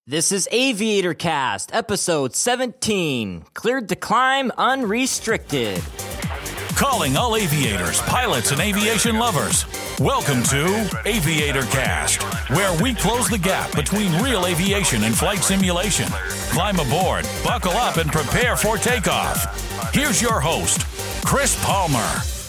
This is Aviator Cast, episode 17, Cleared to Climb Unrestricted. Calling all aviators, pilots, and aviation lovers. Welcome to Aviator Cast, where we close the gap between real aviation and flight simulation. Climb aboard, buckle up, and prepare for takeoff. Here's your host, Chris Palmer.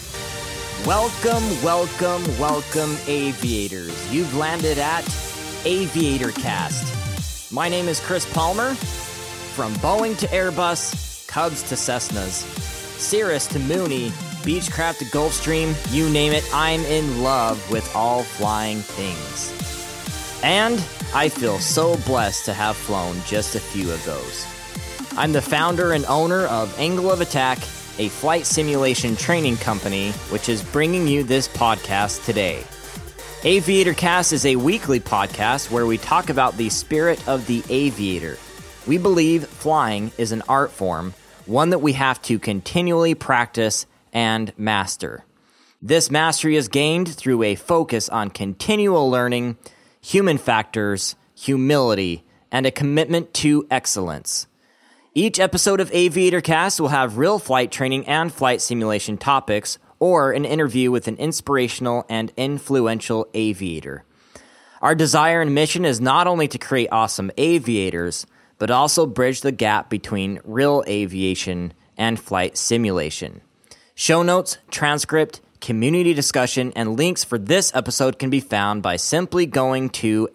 Welcome, aviators. You've landed at Aviator Cast. My name is Chris Palmer. From Boeing to Airbus, Cubs to Cessnas, Cirrus to Mooney, Beechcraft to Gulfstream, you name it, I'm in love with all flying things. And I feel so blessed to have flown just a few of those. I'm the founder and owner of Angle of Attack, a flight simulation training company, which is bringing you this podcast today. Aviator Cast is a weekly podcast where we talk about the spirit of the aviator. We believe flying is an art form, one that we have to continually practice and master. This mastery is gained through a focus on continual learning, human factors, humility, and a commitment to excellence. Each episode of Aviator Cast will have real flight training and flight simulation topics, or an interview with an inspirational and influential aviator. Our desire and mission is not only to create awesome aviators, but also bridge the gap between real aviation and flight simulation. Show notes, transcript, community discussion, and links for this episode can be found by simply going to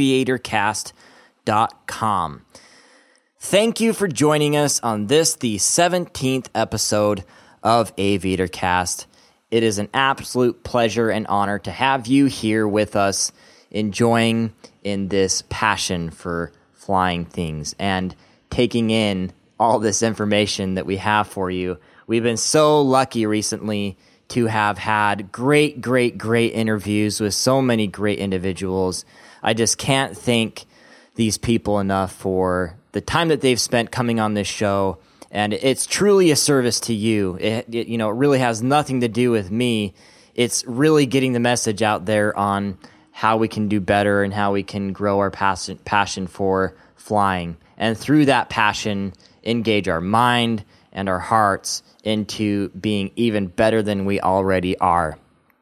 aviatorcast.com. Thank you for joining us on this, the 17th episode of Aviator Cast. It is an absolute pleasure and honor to have you here with us, enjoying in this passion for flying things and taking in all this information that we have for you. We've been so lucky recently to have had great interviews with so many great individuals. I just can't thank these people enough for the time that they've spent coming on this show. And it's truly a service to you. It really has nothing to do with me. It's really getting the message out there on how we can do better and how we can grow our passion for flying. And through that passion, engage our mind and our hearts into being even better than we already are.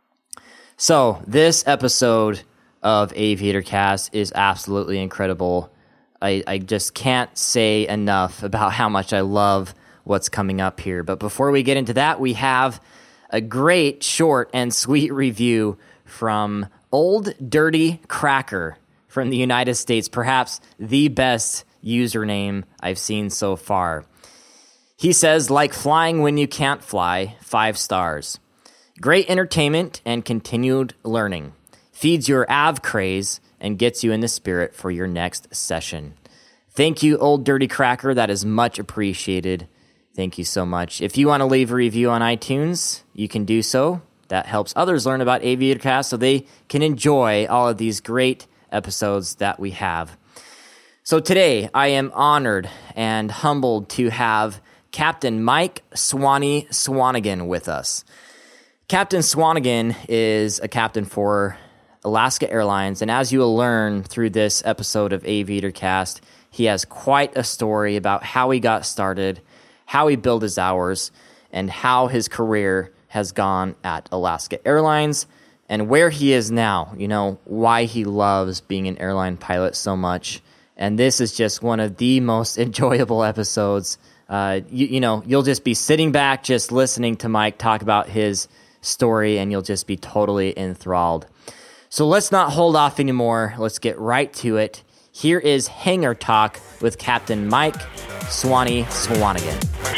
So this episode of Aviator Cast is absolutely incredible. I just can't say enough about how much I love what's coming up here. But before we get into that, we have a great, short, and sweet review from Old Dirty Cracker from the United States, perhaps the best username I've seen so far. He says, like flying when you can't fly, 5 stars. Great entertainment and continued learning. Feeds your av craze and gets you in the spirit for your next session. Thank you, Old Dirty Cracker. That is much appreciated. Thank you so much. If you want to leave a review on iTunes, you can do so. That helps others learn about Aviator Cast so they can enjoy all of these great episodes that we have. So today, I am honored and humbled to have Captain Mike Swanee Swanigan with us. Captain Swanigan is a captain for Alaska Airlines, and as you will learn through this episode of Aviator Cast, he has quite a story about how he got started, how he built his hours, and how his career has gone at Alaska Airlines, and where he is now, why he loves being an airline pilot so much. And this is just one of the most enjoyable episodes. You'll just be sitting back, just listening to Mike talk about his story, and you'll just be totally enthralled. So let's not hold off anymore. Let's get right to it. Here is Hangar Talk with Captain Mike Swanee Swanigan.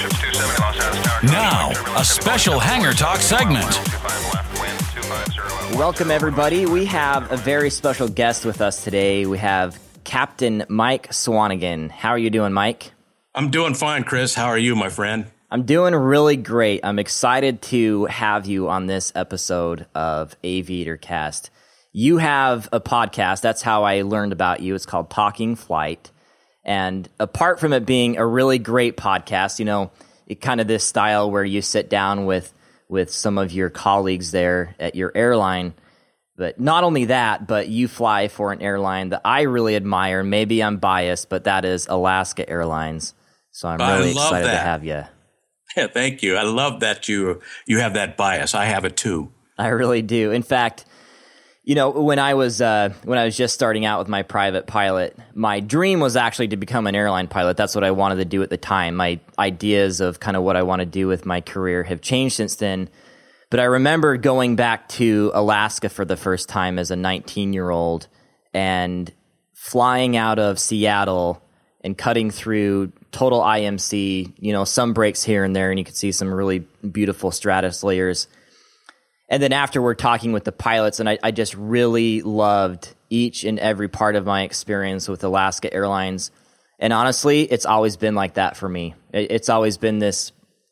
Now, a special Hangar Talk segment. Welcome, everybody. We have a very special guest with us today. We have Captain Mike Swanigan. How are you doing, Mike? I'm doing fine, Chris. How are you, my friend? I'm doing really great. I'm excited to have you on this episode of Aviator Cast. You have a podcast. That's how I learned about you. It's called Talking Flight. And apart from it being a really great podcast, it kind of this style where you sit down with some of your colleagues there at your airline, But not only that, but you fly for an airline that I really admire. Maybe I'm biased, but that is Alaska Airlines. So I'm really excited to have you. Yeah, thank you. I love that you have that bias. I have it too. I really do. In fact, when I was just starting out with my private pilot, my dream was actually to become an airline pilot. That's what I wanted to do at the time. My ideas of kind of what I want to do with my career have changed since then. But I remember going back to Alaska for the first time as a 19-year-old and flying out of Seattle and cutting through total IMC, some breaks here and there, and you could see some really beautiful stratus layers. And then afterward, talking with the pilots, and I just really loved each and every part of my experience with Alaska Airlines. And honestly, it's always been like that for me. It's always been this,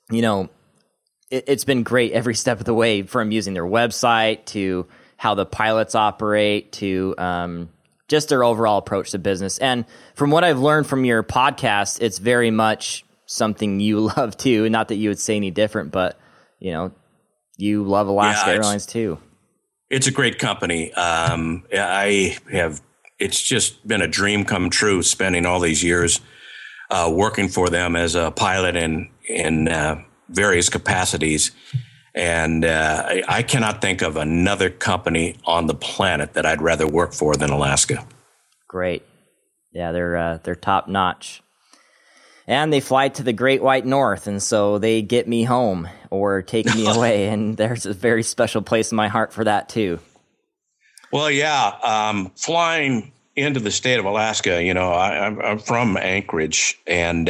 it's been great every step of the way, from using their website to how the pilots operate to just their overall approach to business. And from what I've learned from your podcast, it's very much something you love too. Not that you would say any different, but you love Alaska Airlines too. It's a great company. It's just been a dream come true spending all these years working for them as a pilot in various capacities. And I cannot think of another company on the planet that I'd rather work for than Alaska. Great. Yeah, they're top notch. And they fly to the Great White North, and so they get me home or take me away, and there's a very special place in my heart for that too. Well, yeah, flying into the state of Alaska, I'm from Anchorage, and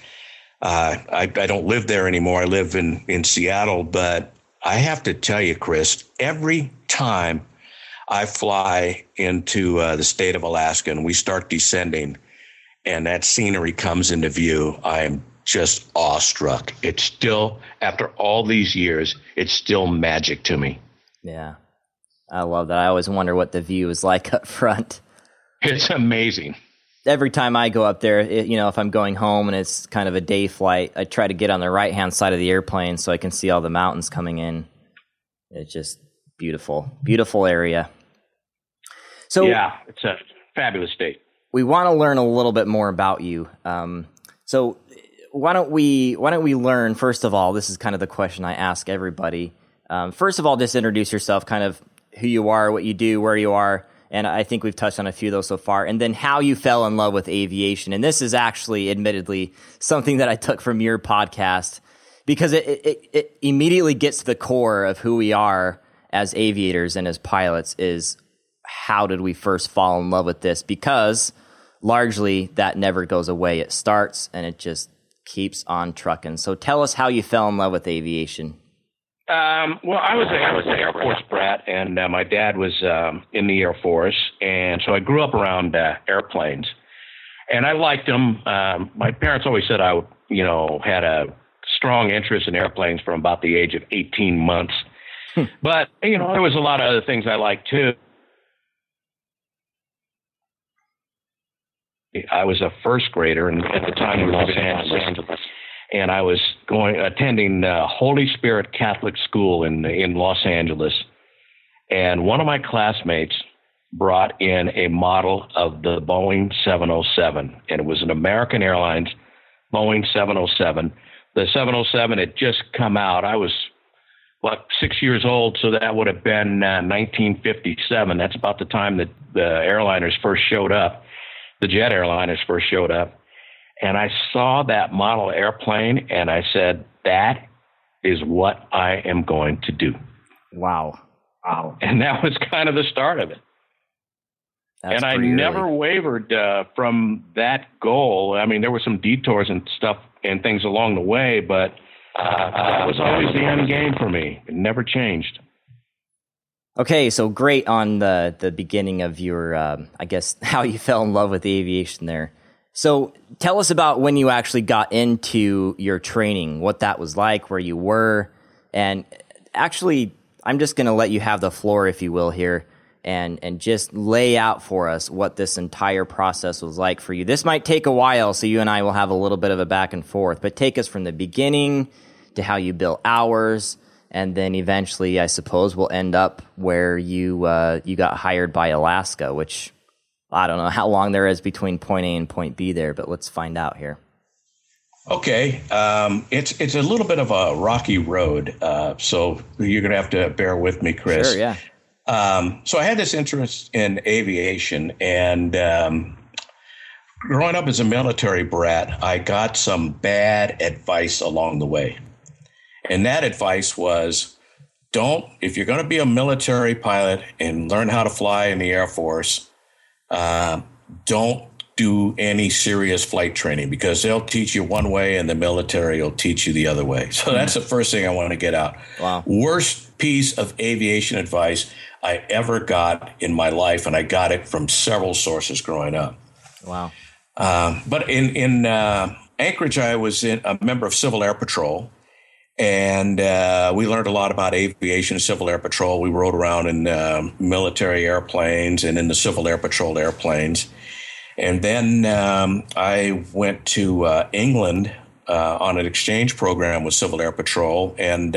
I don't live there anymore. I live in Seattle, but I have to tell you, Chris, every time I fly into the state of Alaska and we start descending and that scenery comes into view, I am just awestruck. It's still, after all these years, it's still magic to me. Yeah, I love that. I always wonder what the view is like up front. It's amazing. Every time I go up there, if I'm going home and it's kind of a day flight, I try to get on the right-hand side of the airplane so I can see all the mountains coming in. It's just beautiful, beautiful area. So yeah, it's a fabulous state. We want to learn a little bit more about you. So why don't we learn, first of all, this is kind of the question I ask everybody. First of all, just introduce yourself, kind of who you are, what you do, where you are. And I think we've touched on a few of those so far. And then how you fell in love with aviation. And this is actually, admittedly, something that I took from your podcast because it immediately gets to the core of who we are as aviators and as pilots is how did we first fall in love with this? Because largely that never goes away. It starts and it just keeps on trucking. So tell us how you fell in love with aviation. Well, I was an Air Force brat, and my dad was in the Air Force, and so I grew up around airplanes, and I liked them. My parents always said I, had a strong interest in airplanes from about the age of 18 months. But there was a lot of other things I liked too. I was a first grader, and at the time in Los Angeles. And I was attending Holy Spirit Catholic School in Los Angeles. And one of my classmates brought in a model of the Boeing 707. And it was an American Airlines Boeing 707. The 707 had just come out. I was, 6 years old, so that would have been 1957. That's about the time that the airliners first showed up, the jet airliners first showed up. And I saw that model airplane, and I said, that is what I am going to do. Wow. And that was kind of the start of it. That's and I never wavered from that goal. I mean, there were some detours and stuff and things along the way, but that was always the end game for me. It never changed. Okay, so great on the beginning of your, I guess, how you fell in love with aviation there. So tell us about when you actually got into your training, what that was like, where you were. And actually, I'm just going to let you have the floor, if you will, here, and just lay out for us what this entire process was like for you. This might take a while, so you and I will have a little bit of a back and forth, but take us from the beginning to how you built hours and then eventually, I suppose, we'll end up where you got hired by Alaska, which I don't know how long there is between point A and point B there, but let's find out here. Okay, it's a little bit of a rocky road, so you're going to have to bear with me, Chris. Sure, yeah. So I had this interest in aviation, and growing up as a military brat, I got some bad advice along the way. And that advice was, if you're going to be a military pilot and learn how to fly in the Air Force, don't do any serious flight training, because they'll teach you one way and the military will teach you the other way. So that's the first thing I want to get out. Wow. Worst piece of aviation advice I ever got in my life, and I got it from several sources growing up. Wow. But in Anchorage, I was a member of Civil Air Patrol, and we learned a lot about aviation, Civil Air Patrol. We rode around in military airplanes and in the Civil Air Patrol airplanes. And then I went to England on an exchange program with Civil Air Patrol, and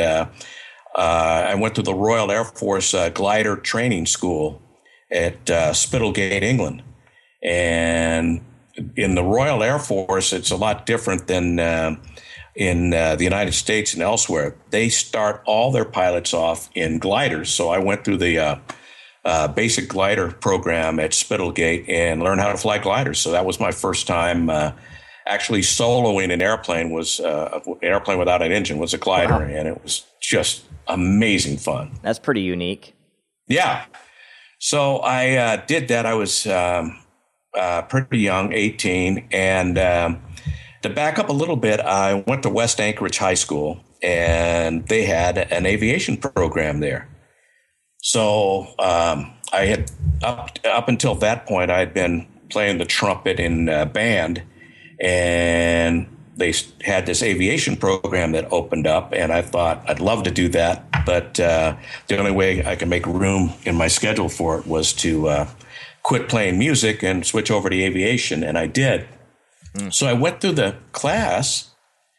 I went to the Royal Air Force glider training school at Spitalgate, England. And in the Royal Air Force, it's a lot different than in the United States and elsewhere. They start all their pilots off in gliders. So I went through the basic glider program at Spitalgate and learned how to fly gliders. So that was my first time actually soloing an airplane. Was an airplane without an engine was a glider, wow. And it was just amazing fun. That's pretty unique. Yeah. So I did that. I was pretty young, 18, and to back up a little bit, I went to West Anchorage High School, and they had an aviation program there. So I had up until that point, I had been playing the trumpet in band, and they had this aviation program that opened up, and I thought I'd love to do that, but the only way I could make room in my schedule for it was to quit playing music and switch over to aviation, and I did. So I went through the class,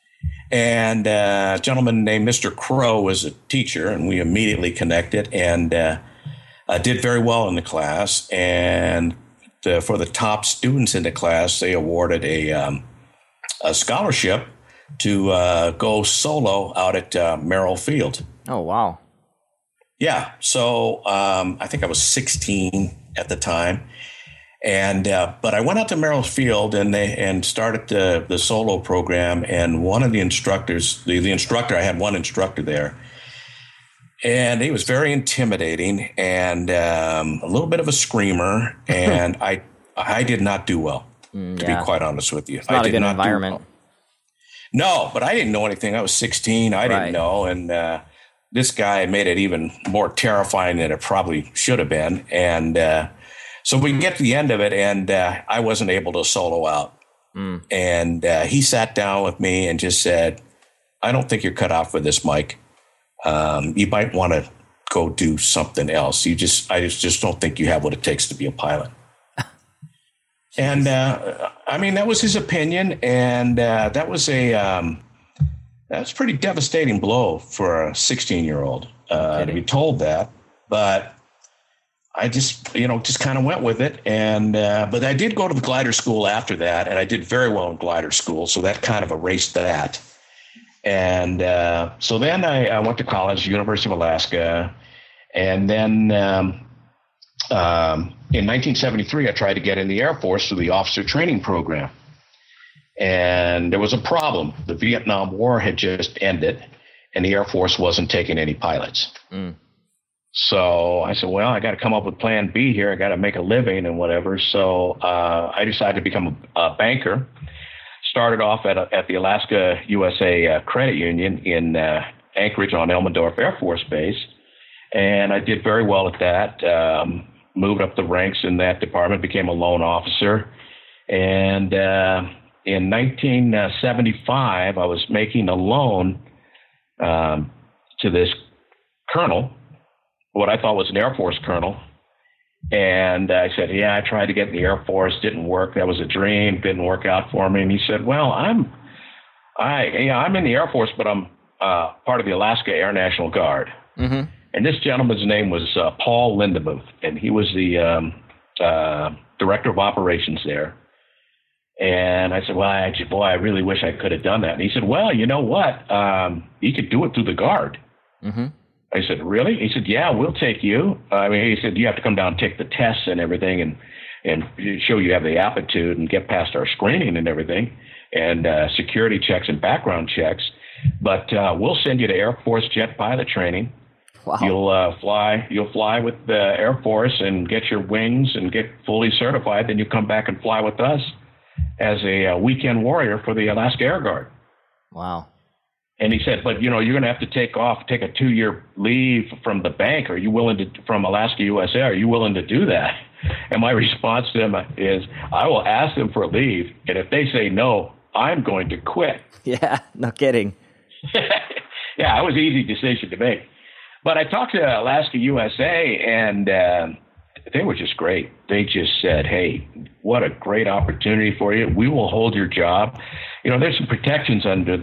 and a gentleman named Mr. Crow was a teacher, and we immediately connected, and did very well in the class. And for the top students in the class, they awarded a scholarship to go solo out at Merrill Field. Oh, wow. Yeah. So I think I was 16 at the time. And but I went out to Merrill Field and started the solo program. And one of the instructors, the instructor, I had one instructor there, and he was very intimidating and a little bit of a screamer. And I did not do well, to be quite honest with you. It's not a good environment. No, but I didn't know anything. I was 16. I didn't know. And this guy made it even more terrifying than it probably should have been. And so we get to the end of it, and I wasn't able to solo out. And he sat down with me and just said, "I don't think you're cut out for this, Mike. You might want to go do something else. I just don't think you have what it takes to be a pilot." And I mean, that was his opinion, and that was a pretty devastating blow for a 16-year-old to be told that. But I just kind of went with it. And but I did go to the glider school after that, and I did very well in glider school, so that kind of erased that. And so then I went to college, University of Alaska, and then in 1973, I tried to get in the Air Force through the officer training program. And there was a problem. The Vietnam War had just ended, and the Air Force wasn't taking any pilots. So I said, well, I got to come up with plan B here. I got to make a living and whatever. So I decided to become a banker. Started off at the Alaska USA Credit Union in Anchorage on Elmendorf Air Force Base. And I did very well at that. Moved up the ranks in that department, became a loan officer. And in 1975, I was making a loan to this colonel, what I thought was an Air Force colonel. And I said, yeah, I tried to get in the Air Force, didn't work. That was a dream, didn't work out for me. And he said, well, I'm in the Air Force, but I'm part of the Alaska Air National Guard. Mm-hmm. And this gentleman's name was Paul Lindemuth, and he was the director of operations there. And I said, well, I really wish I could have done that. And he said, well, you know what? You could do it through the Guard. Mm-hmm. I said, really? He said, yeah, we'll take you. I mean, he said, you have to come down and take the tests and everything and show you have the aptitude and get past our screening and everything and security checks and background checks. But we'll send you to Air Force jet pilot training. Wow. You'll fly with the Air Force and get your wings and get fully certified. Then you come back and fly with us as a weekend warrior for the Alaska Air Guard. Wow. And he said, but, you're going to have to take a 2-year leave from the bank. Are you willing to, from Alaska USA, are you willing to do that? And my response to him is, I will ask them for a leave. And if they say no, I'm going to quit. Yeah, no kidding. Yeah, it was an easy decision to make. But I talked to Alaska USA, and they were just great. They just said, hey, what a great opportunity for you. We will hold your job. There's some protections under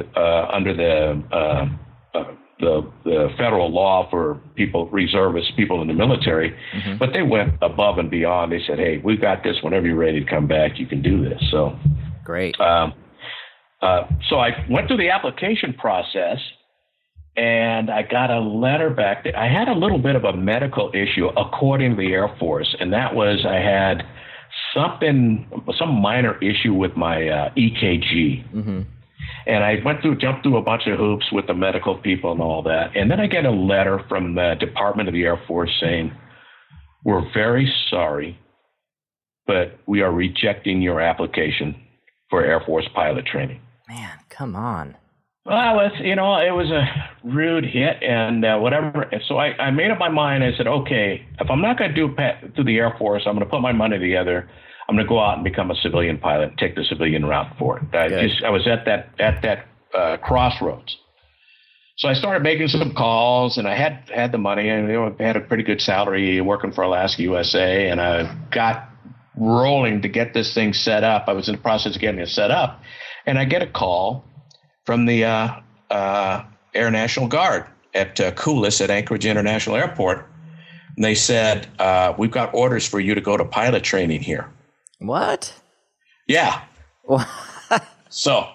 the federal law for reservists, people in the military, mm-hmm. but they went above and beyond. They said, hey, we've got this. Whenever you're ready to come back, you can do this. So great. So I went through the application process, and I got a letter back. I had a little bit of a medical issue, according to the Air Force, and that was I had some minor issue with my EKG. Mm-hmm. And I jumped through a bunch of hoops with the medical people and all that. And then I get a letter from the Department of the Air Force saying, we're very sorry, but we are rejecting your application for Air Force pilot training. Man, come on. Well, it was a rude hit and whatever. And so I made up my mind. I said, okay, if I'm not going to do it through the Air Force, I'm going to put my money together. I'm going to go out and become a civilian pilot and take the civilian route for it. I was at that crossroads. So I started making some calls, and I had the money, and I had a pretty good salary working for Alaska USA, and I got rolling to get this thing set up. I was in the process of getting it set up, and I get a call from the Air National Guard at Coolis at Anchorage International Airport. And they said, we've got orders for you to go to pilot training here. What? Yeah. So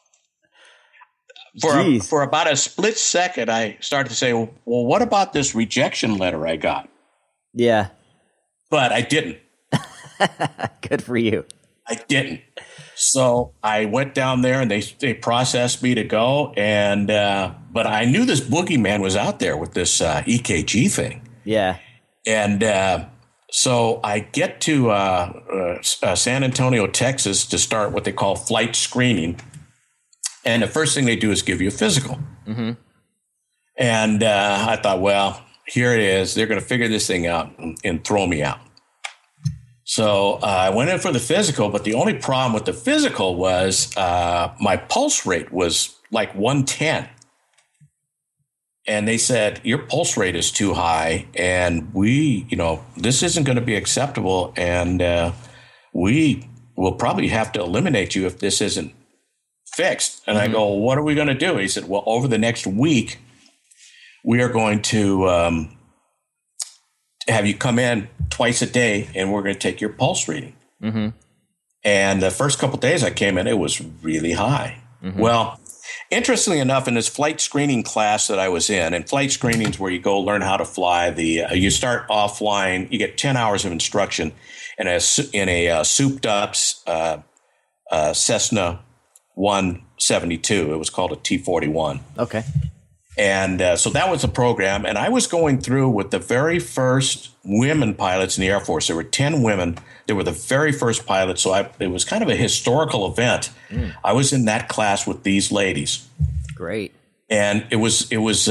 for about a split second, I started to say, well, what about this rejection letter I got? Yeah. But I didn't. Good for you. I didn't. So I went down there and they processed me to go. And but I knew this boogeyman was out there with this EKG thing. Yeah. And so I get to San Antonio, Texas to start what they call flight screening. And the first thing they do is give you a physical. Mm-hmm. And I thought, well, here it is. They're going to figure this thing out and throw me out. So I went in for the physical, but the only problem with the physical was my pulse rate was like 110. And they said, your pulse rate is too high, and this isn't going to be acceptable, and we will probably have to eliminate you if this isn't fixed. And mm-hmm. I go, well, what are we going to do? He said, well, over the next week, we are going to have you come in twice a day, and we're going to take your pulse reading. Mm-hmm. And the first couple of days I came in, it was really high. Mm-hmm. Well, interestingly enough, in this flight screening class that I was in, and flight screening is where you go learn how to fly. You start off flying, you get 10 hours of instruction in a souped up Cessna 172. It was called a T-41. Okay. And so that was the program. And I was going through with the very first women pilots in the Air Force. There were 10 women. They were the very first pilots. So it was kind of a historical event. Mm. I was in that class with these ladies. Great. And it was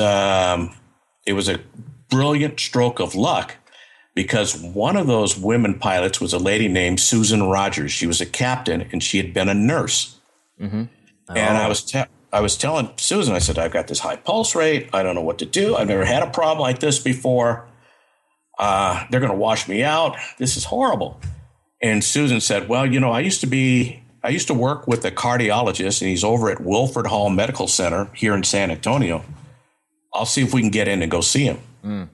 a brilliant stroke of luck, because one of those women pilots was a lady named Susan Rogers. She was a captain, and she had been a nurse. Mm-hmm. Oh. And I was telling Susan, I said, I've got this high pulse rate. I don't know what to do. I've never had a problem like this before. They're going to wash me out. This is horrible. And Susan said, well, I used to be I used to work with a cardiologist, and he's over at Wilford Hall Medical Center here in San Antonio. I'll see if we can get in and go see him.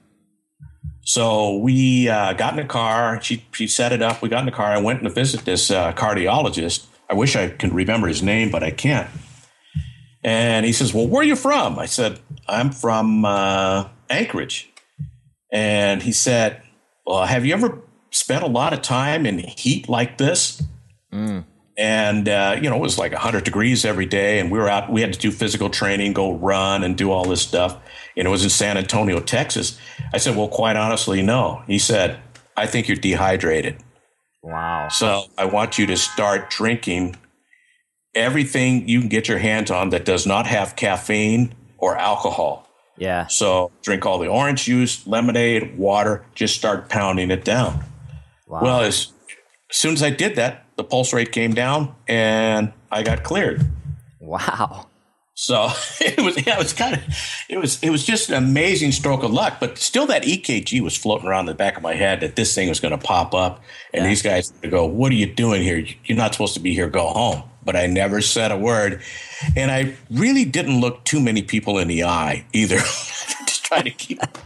So we got in the car. She set it up. We got in the car. I went to visit this cardiologist. I wish I could remember his name, but I can't. And he says, well, where are you from? I said, I'm from Anchorage. And he said, well, have you ever spent a lot of time in heat like this? And, it was like 100 degrees every day. And we were out. We had to do physical training, go run and do all this stuff. And it was in San Antonio, Texas. I said, well, quite honestly, no. He said, I think you're dehydrated. Wow. So I want you to start drinking everything you can get your hands on that does not have caffeine or alcohol. Yeah. So drink all the orange juice, lemonade, water, just start pounding it down. Wow. Well, as soon as I did that, the pulse rate came down and I got cleared. Wow. So it was just an amazing stroke of luck, but still that EKG was floating around the back of my head that this thing was going to pop up and these guys would go, what are you doing here? You're not supposed to be here. Go home. But I never said a word. And I really didn't look too many people in the eye either. Just trying to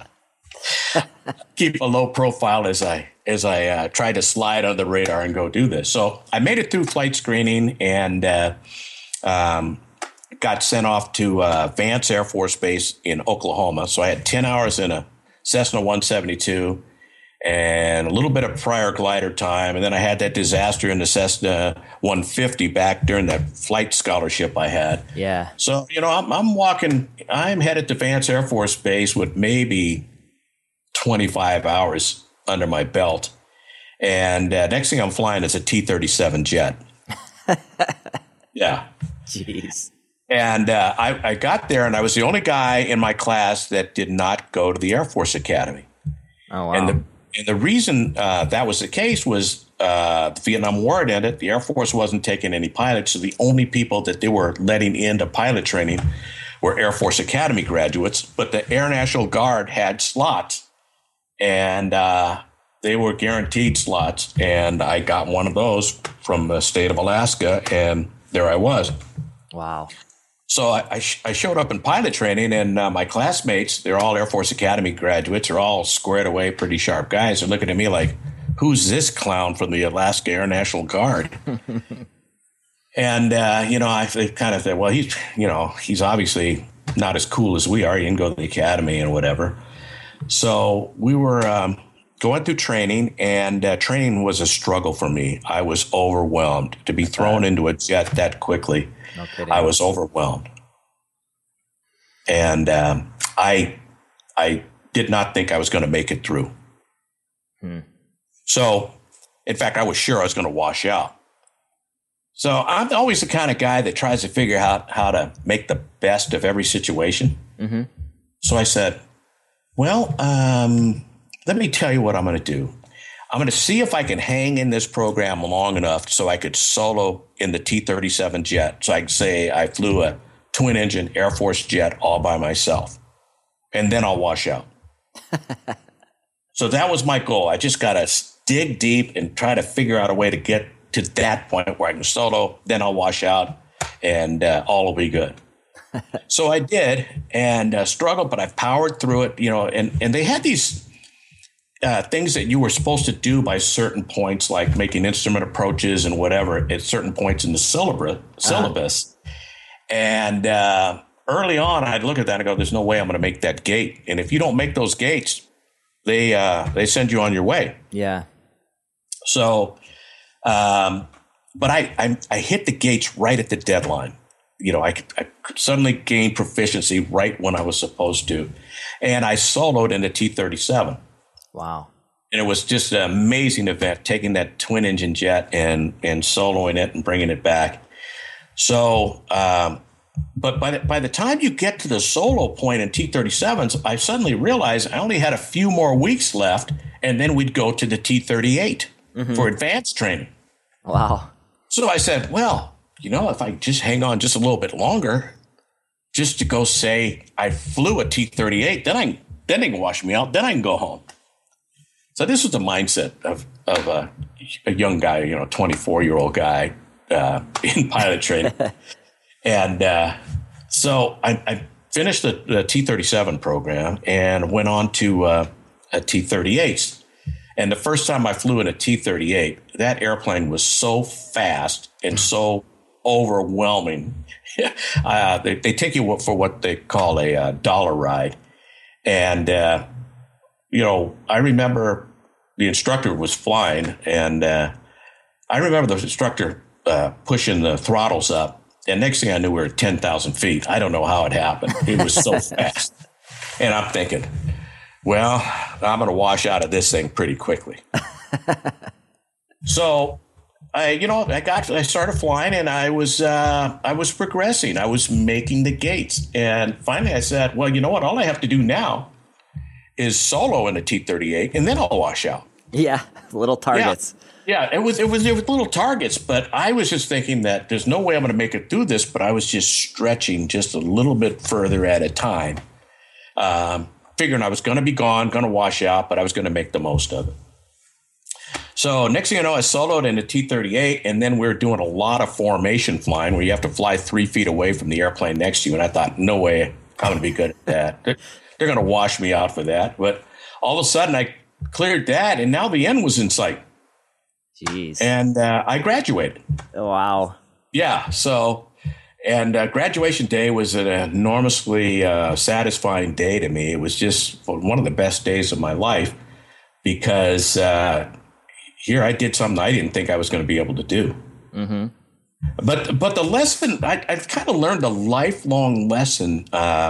keep a low profile as I tried to slide under the radar and go do this. So I made it through flight screening and got sent off to Vance Air Force Base in Oklahoma. So I had 10 hours in a Cessna 172 and a little bit of prior glider time. And then I had that disaster in the Cessna 150 back during that flight scholarship I had. Yeah. So, I'm headed to Vance Air Force Base with maybe 25 hours under my belt. And next thing I'm flying is a T-37 jet. Yeah. Jeez. And I got there, and I was the only guy in my class that did not go to the Air Force Academy. Oh, wow. And the reason that was the case was the Vietnam War had ended. The Air Force wasn't taking any pilots, so the only people that they were letting into pilot training were Air Force Academy graduates. But the Air National Guard had slots, and they were guaranteed slots. And I got one of those from the state of Alaska, and there I was. Wow. So I showed up in pilot training, and my classmates, they're all Air Force Academy graduates, are all squared away, pretty sharp guys. They're looking at me like, who's this clown from the Alaska Air National Guard? And, I kind of said, well, he's obviously not as cool as we are. He didn't go to the academy and whatever. So we were going through training, and training was a struggle for me. I was overwhelmed to be thrown into a jet that quickly. No kidding. I was overwhelmed. And I did not think I was going to make it through. So, in fact, I was sure I was going to wash out. So I'm always the kind of guy that tries to figure out how to make the best of every situation. Mm-hmm. So I said, well, let me tell you what I'm going to do. I'm going to see if I can hang in this program long enough so I could solo in the T-37 jet. So I could say I flew a twin-engine Air Force jet all by myself, and then I'll wash out. So that was my goal. I just got to dig deep and try to figure out a way to get to that point where I can solo, then I'll wash out, and all will be good. So I did, and struggled, but I powered through it, and they had these things that you were supposed to do by certain points, like making instrument approaches and whatever at certain points in the syllabus. And early on, I'd look at that and go, there's no way I'm going to make that gate. And if you don't make those gates, they send you on your way. Yeah. So, but I hit the gates right at the deadline. I suddenly gained proficiency right when I was supposed to. And I soloed in the T-37. Wow. And it was just an amazing event, taking that twin engine jet and soloing it and bringing it back. So, but by the time you get to the solo point in T-37s, I suddenly realized I only had a few more weeks left, and then we'd go to the T-38 for advanced training. Wow. So I said, well, if I just hang on just a little bit longer, just to go say I flew a T-38, then they can wash me out, then I can go home. So this was the mindset of a young guy, 24-year-old guy in pilot training. And so I finished the T-37 program and went on to a T-38. And the first time I flew in a T-38, that airplane was so fast and so overwhelming. They take you for what they call a dollar ride. And, I remember the instructor was flying, and I remember the instructor pushing the throttles up. And next thing I knew, we were at 10,000 feet. I don't know how it happened. It was so fast. And I'm thinking, well, I'm going to wash out of this thing pretty quickly. So I started flying, and I was progressing. I was making the gates. And finally I said, well, you know what? All I have to do now is solo in a T-38, and then I'll wash out. Yeah, little targets. Yeah, it was little targets, but I was just thinking that there's no way I'm going to make it through this, but I was just stretching just a little bit further at a time, figuring I was going to be gone, going to wash out, but I was going to make the most of it. So next thing you know, I soloed in a T-38, and then we were doing a lot of formation flying where you have to fly 3 feet away from the airplane next to you, and I thought, no way I'm going to be good at that. They're going to wash me out for that. But all of a sudden, I cleared that, and now the end was in sight. Jeez. And I graduated. Oh, wow. Yeah. So, and graduation day was an enormously satisfying day to me. It was just one of the best days of my life because here I did something I didn't think I was going to be able to do. Mm-hmm. But the lesson, I've kind of learned a lifelong lesson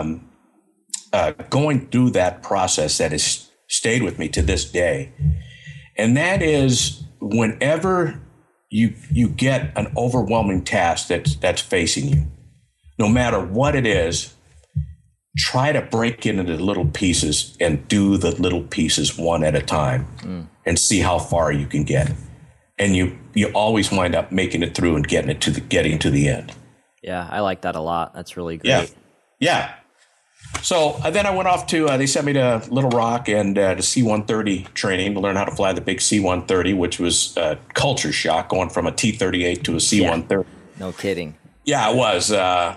going through that process that has stayed with me to this day. And that is, whenever you get an overwhelming task that's facing you, no matter what it is, try to break it into little pieces and do the little pieces one at a time and see how far you can get. And you always wind up making it through and getting to the end. Yeah, I like that a lot. That's really great. Yeah. So then I went off to, they sent me to Little Rock and to C-130 training to learn how to fly the big C-130, which was a culture shock going from a T-38 to a C-130. Yeah, no kidding. Yeah, it was.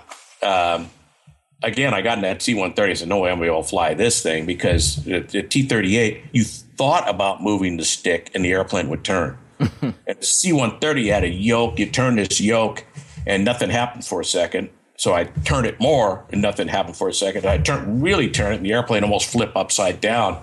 Again, I got in that C-130 and said, no way I'm going to be able to fly this thing because the T-38, you thought about moving the stick and the airplane would turn. And the C-130 had a yoke. You turn this yoke and nothing happened for a second. So I turned it more and nothing happened for a second. I really turned it and the airplane almost flipped upside down.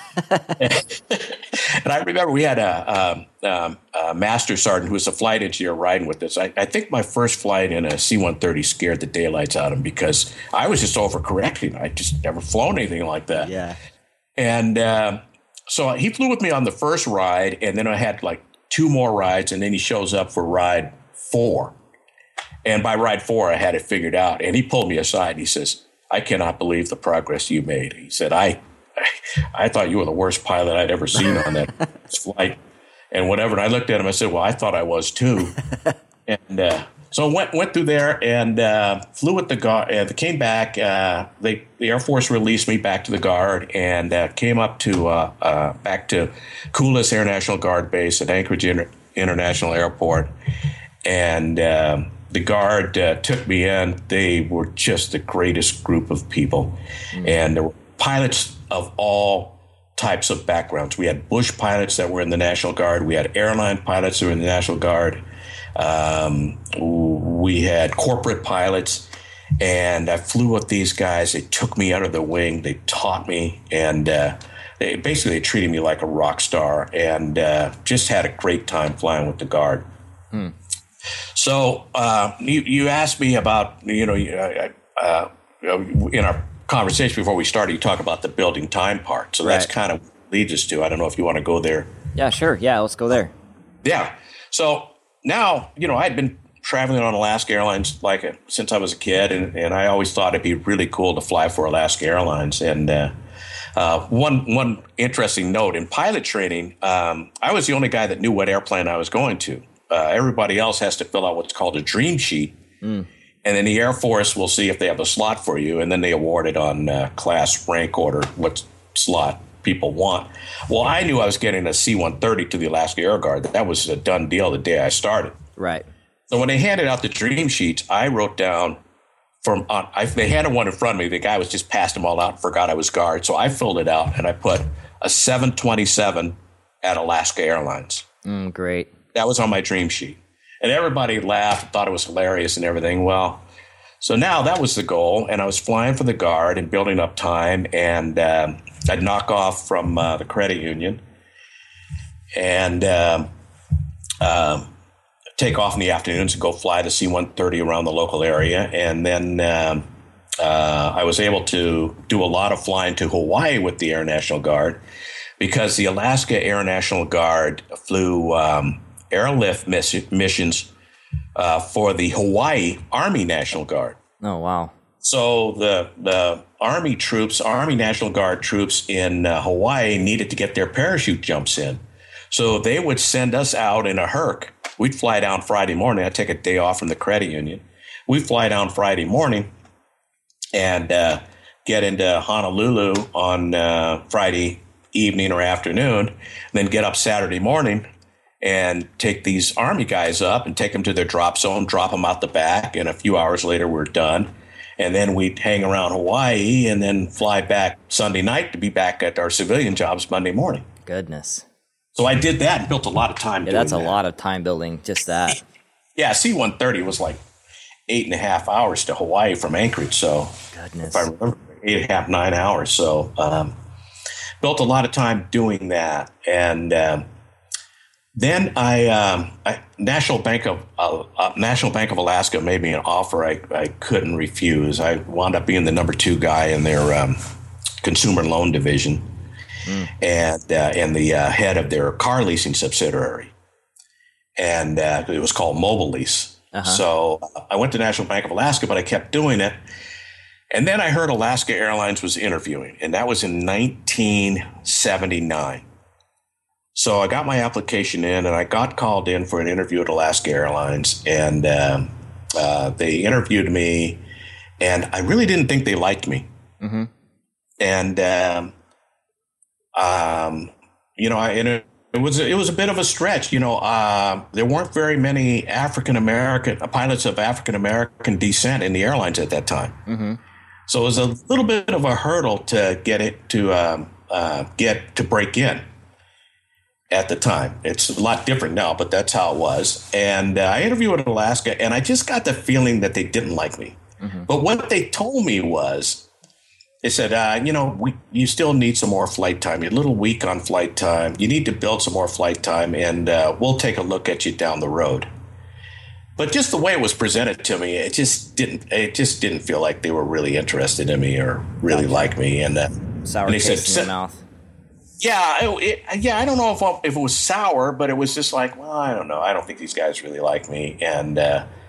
And I remember we had a master sergeant who was a flight engineer riding with us. I think my first flight in a C-130 scared the daylights out of him because I was just overcorrecting. I just never flown anything like that. Yeah. And so he flew with me on the first ride, and then I had like 2 more rides, and then he shows up for ride 4. And by ride 4, I had it figured out. And he pulled me aside and he says, I cannot believe the progress you made. He said, I thought you were the worst pilot I'd ever seen on that flight and whatever. And I looked at him, I said, well, I thought I was too. And so went through there and flew with the Guard. Came back. The Air Force released me back to the Guard and came up to back to Kulis Air National Guard Base at Anchorage International Airport. And the Guard took me in. They were just the greatest group of people. And there were pilots of all types of backgrounds. We had bush pilots that were in the National Guard. We had airline pilots who were in the National Guard. We had corporate pilots. And I flew with these guys. They took me under the wing. They taught me. And they treated me like a rock star. And just had a great time flying with the Guard. So you asked me about, in our conversation before we started, you talk about the building time part. So that's kind of what leads us to. I don't know if you want to go there. Yeah, sure. Yeah, let's go there. Yeah. So now, I'd been traveling on Alaska Airlines since I was a kid, and I always thought it'd be really cool to fly for Alaska Airlines. And one interesting note, in pilot training, I was the only guy that knew what airplane I was going to. Everybody else has to fill out what's called a dream sheet. And then the Air Force will see if they have a slot for you, and then they award it on class, rank order, what slot people want. Well, I knew I was getting a C-130 to the Alaska Air Guard. That was a done deal the day I started. Right. So when they handed out the dream sheets, I wrote down they handed one in front of me. The guy was just passed them all out and forgot I was guard. So I filled it out and I put a 727 at Alaska Airlines. Great. That was on my dream sheet. And everybody laughed, thought it was hilarious and everything. Well, so now that was the goal, and I was flying for the Guard and building up time, and I'd knock off from the credit union and take off in the afternoons and go fly the C-130 around the local area. And then I was able to do a lot of flying to Hawaii with the Air National Guard because the Alaska Air National Guard flew airlift missions for the Hawaii Army National Guard. Oh, wow. So the Army National Guard troops in Hawaii needed to get their parachute jumps in. So they would send us out in a Herc. We'd fly down Friday morning. I'd take a day off from the credit union. We'd fly down Friday morning and get into Honolulu on Friday evening or afternoon, then get up Saturday morning and take these Army guys up and take them to their drop zone, drop them out the back, and a few hours later we're done. And then we'd hang around Hawaii and then fly back Sunday night to be back at our civilian jobs Monday morning. Goodness. So I did that and built a lot of time doing that. That's a lot of time building, just that. Yeah, C-130 was like 8.5 hours to Hawaii from Anchorage. So Goodness. If I remember, 8.5, 9 hours. So built a lot of time doing that. And then National Bank of Alaska made me an offer I couldn't refuse. I wound up being the number 2 guy in their consumer loan division, and the head of their car leasing subsidiary, and it was called Mobile Lease. So I went to National Bank of Alaska, but I kept doing it. And then I heard Alaska Airlines was interviewing, and that was in 1979. So I got my application in, and I got called in for an interview at Alaska Airlines, and they interviewed me, and I really didn't think they liked me. Mm-hmm. And it was a bit of a stretch. There weren't very many pilots of African American descent in the airlines at that time. Mm-hmm. So it was a little bit of a hurdle to get to break in. At the time. It's a lot different now, but that's how it was. And I interviewed at Alaska, and I just got the feeling that they didn't like me. Mm-hmm. But what they told me was, they said, you still need some more flight time. You're a little weak on flight time. You need to build some more flight time, and we'll take a look at you down the road. But just the way it was presented to me, it just didn't feel like they were really interested in me or really like me. And sour taste in your mouth. Yeah, I don't know if it was sour, but it was just like, well, I don't know. I don't think these guys really like me. And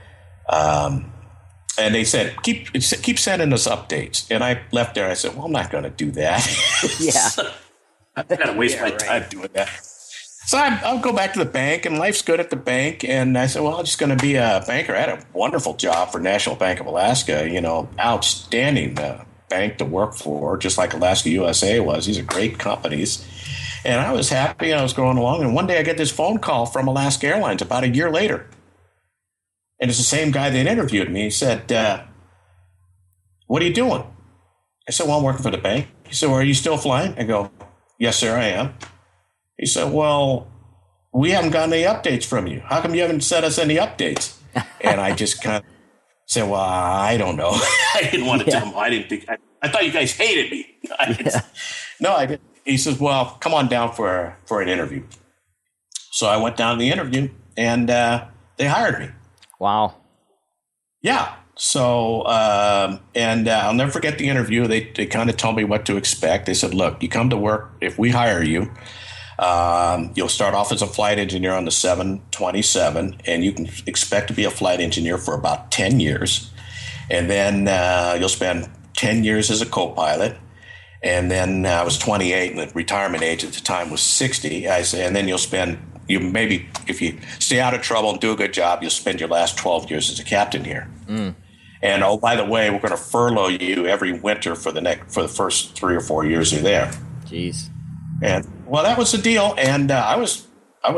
they said, keep sending us updates. And I left there. I said, well, I'm not going to do that. Yeah. I'm not going to waste my time doing that. So I'll go back to the bank, and life's good at the bank. And I said, well, I'm just going to be a banker. I had a wonderful job for National Bank of Alaska, outstanding bank to work for, just like Alaska USA was. These are great companies. And I was happy, and I was going along. And one day I get this phone call from Alaska Airlines about a year later. And it's the same guy that interviewed me. He said, what are you doing? I said, well, I'm working for the bank. He said, well, are you still flying? I go, yes, sir, I am. He said, well, we haven't gotten any updates from you. How come you haven't sent us any updates? And I just kind of said, well, I don't know. I didn't want to tell him. I didn't think. I thought you guys hated me. No, I didn't. He says, well, come on down for an interview. So I went down to the interview, and they hired me. Wow. Yeah. So, I'll never forget the interview. They kind of told me what to expect. They said, look, you come to work. If we hire you, you'll start off as a flight engineer on the 727, and you can expect to be a flight engineer for about 10 years. And then you'll spend 10 years as a co-pilot. And then I was 28, and the retirement age at the time was 60. I said, and then maybe if you stay out of trouble and do a good job, you'll spend your last 12 years as a captain here. Mm. And oh, by the way, we're going to furlough you every winter for the first 3 or 4 years you're there. Jeez. And well, that was the deal. And I was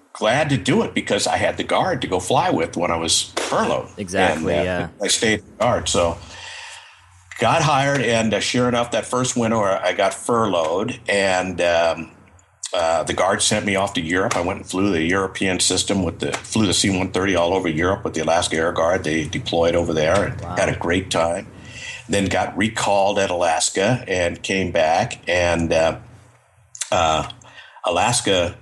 glad to do it because I had the guard to go fly with when I was furloughed. Exactly. And, I stayed in the guard. So got hired, and sure enough, that first winter I got furloughed, and the guard sent me off to Europe. I went and flew the European system flew the C-130 all over Europe with the Alaska Air Guard. They deployed over there and had a great time. Then got recalled at Alaska and came back, and Alaska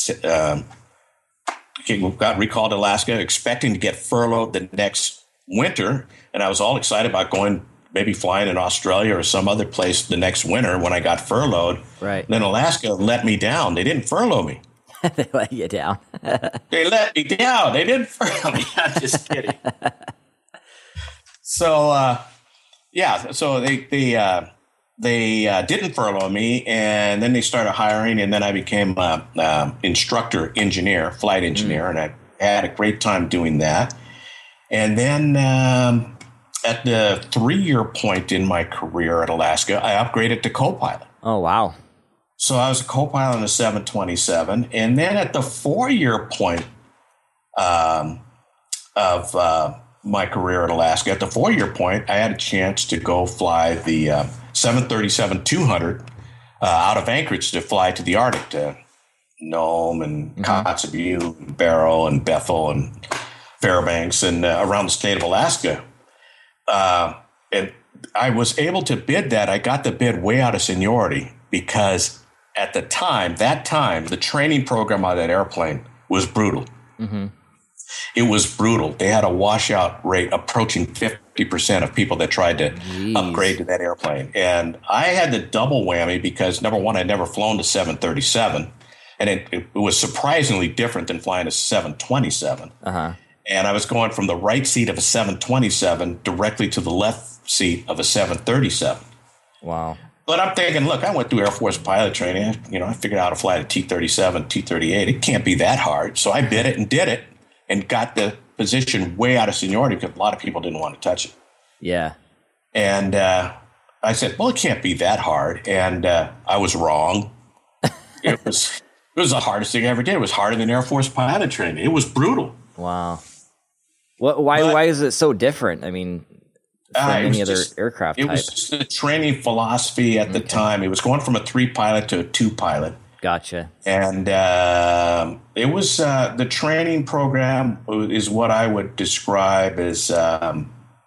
got recalled to Alaska, expecting to get furloughed the next winter, and I was all excited about maybe flying in Australia or some other place the next winter when I got furloughed. Right. Then Alaska let me down. They didn't furlough me. They let you down. They let me down. They didn't furlough me. I'm just kidding. So, so they didn't furlough me, and then they started hiring, and then I became instructor engineer, flight engineer, and I had a great time doing that. And then at the 3-year point in my career at Alaska, I upgraded to co-pilot. Oh, wow. So I was a co-pilot on a 727. And then at the 4-year point of my career at Alaska, at the 4-year point, I had a chance to go fly the 737-200 out of Anchorage to fly to the Arctic, to Nome and Kotzebue, and Barrow and Bethel and Fairbanks and around the state of Alaska. And I was able to bid that. I got the bid way out of seniority because at that time, the training program on that airplane was brutal. Mm-hmm. It was brutal. They had a washout rate approaching 50% of people that tried to upgrade to that airplane. And I had the double whammy because, number one, I'd never flown to 737. And it was surprisingly different than flying a 727. Uh-huh. And I was going from the right seat of a 727 directly to the left seat of a 737. Wow. But I'm thinking, look, I went through Air Force pilot training. I figured out how to fly a T-37, T-38. It can't be that hard. So I bid it and did it and got the position way out of seniority because a lot of people didn't want to touch it. Yeah. And I said, well, it can't be that hard. And I was wrong. It was the hardest thing I ever did. It was harder than Air Force pilot training. It was brutal. Wow. Why is it so different? I mean, from any other aircraft type? It was just the training philosophy at the time. It was going from a 3-pilot to a 2-pilot. Gotcha. And it was the training program is what I would describe as there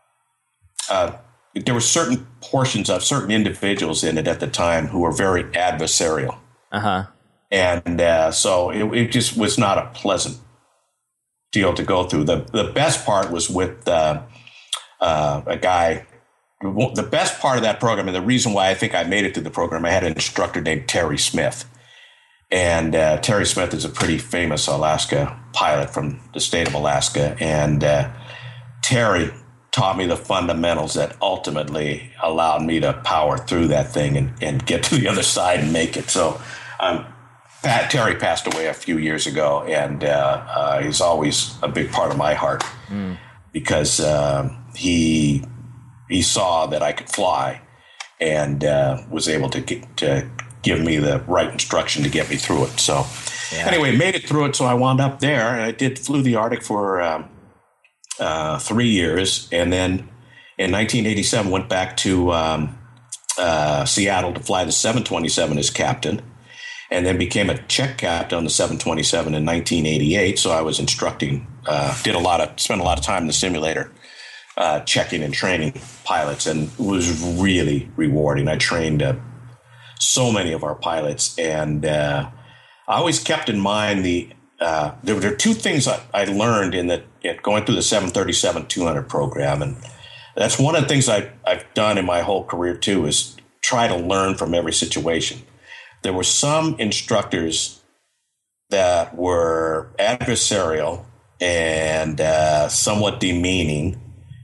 were certain portions of certain individuals in it at the time who were very adversarial. Uh-huh. And so it just was not a pleasant deal to go through. The best part was with a guy. The best part of that program, and the reason why I think I made it through the program, I had an instructor named Terry Smith. And Terry Smith is a pretty famous Alaska pilot from the state of Alaska. And Terry taught me the fundamentals that ultimately allowed me to power through that thing and get to the other side and make it. So Terry passed away a few years ago, and he's always a big part of my heart because he saw that I could fly and was able to give me the right instruction to get me through it. So anyway, made it through it. So I wound up there, and I flew the Arctic for 3 years, and then in 1987 went back to Seattle to fly the 727 as captain. And then became a check captain on the 727 in 1988. So I was instructing, spent a lot of time in the simulator, checking and training pilots, and it was really rewarding. I trained so many of our pilots, and I always kept in mind there were two things I learned in going through the 737-200 program, and that's one of the things I've done in my whole career too, is try to learn from every situation. There were some instructors that were adversarial and somewhat demeaning.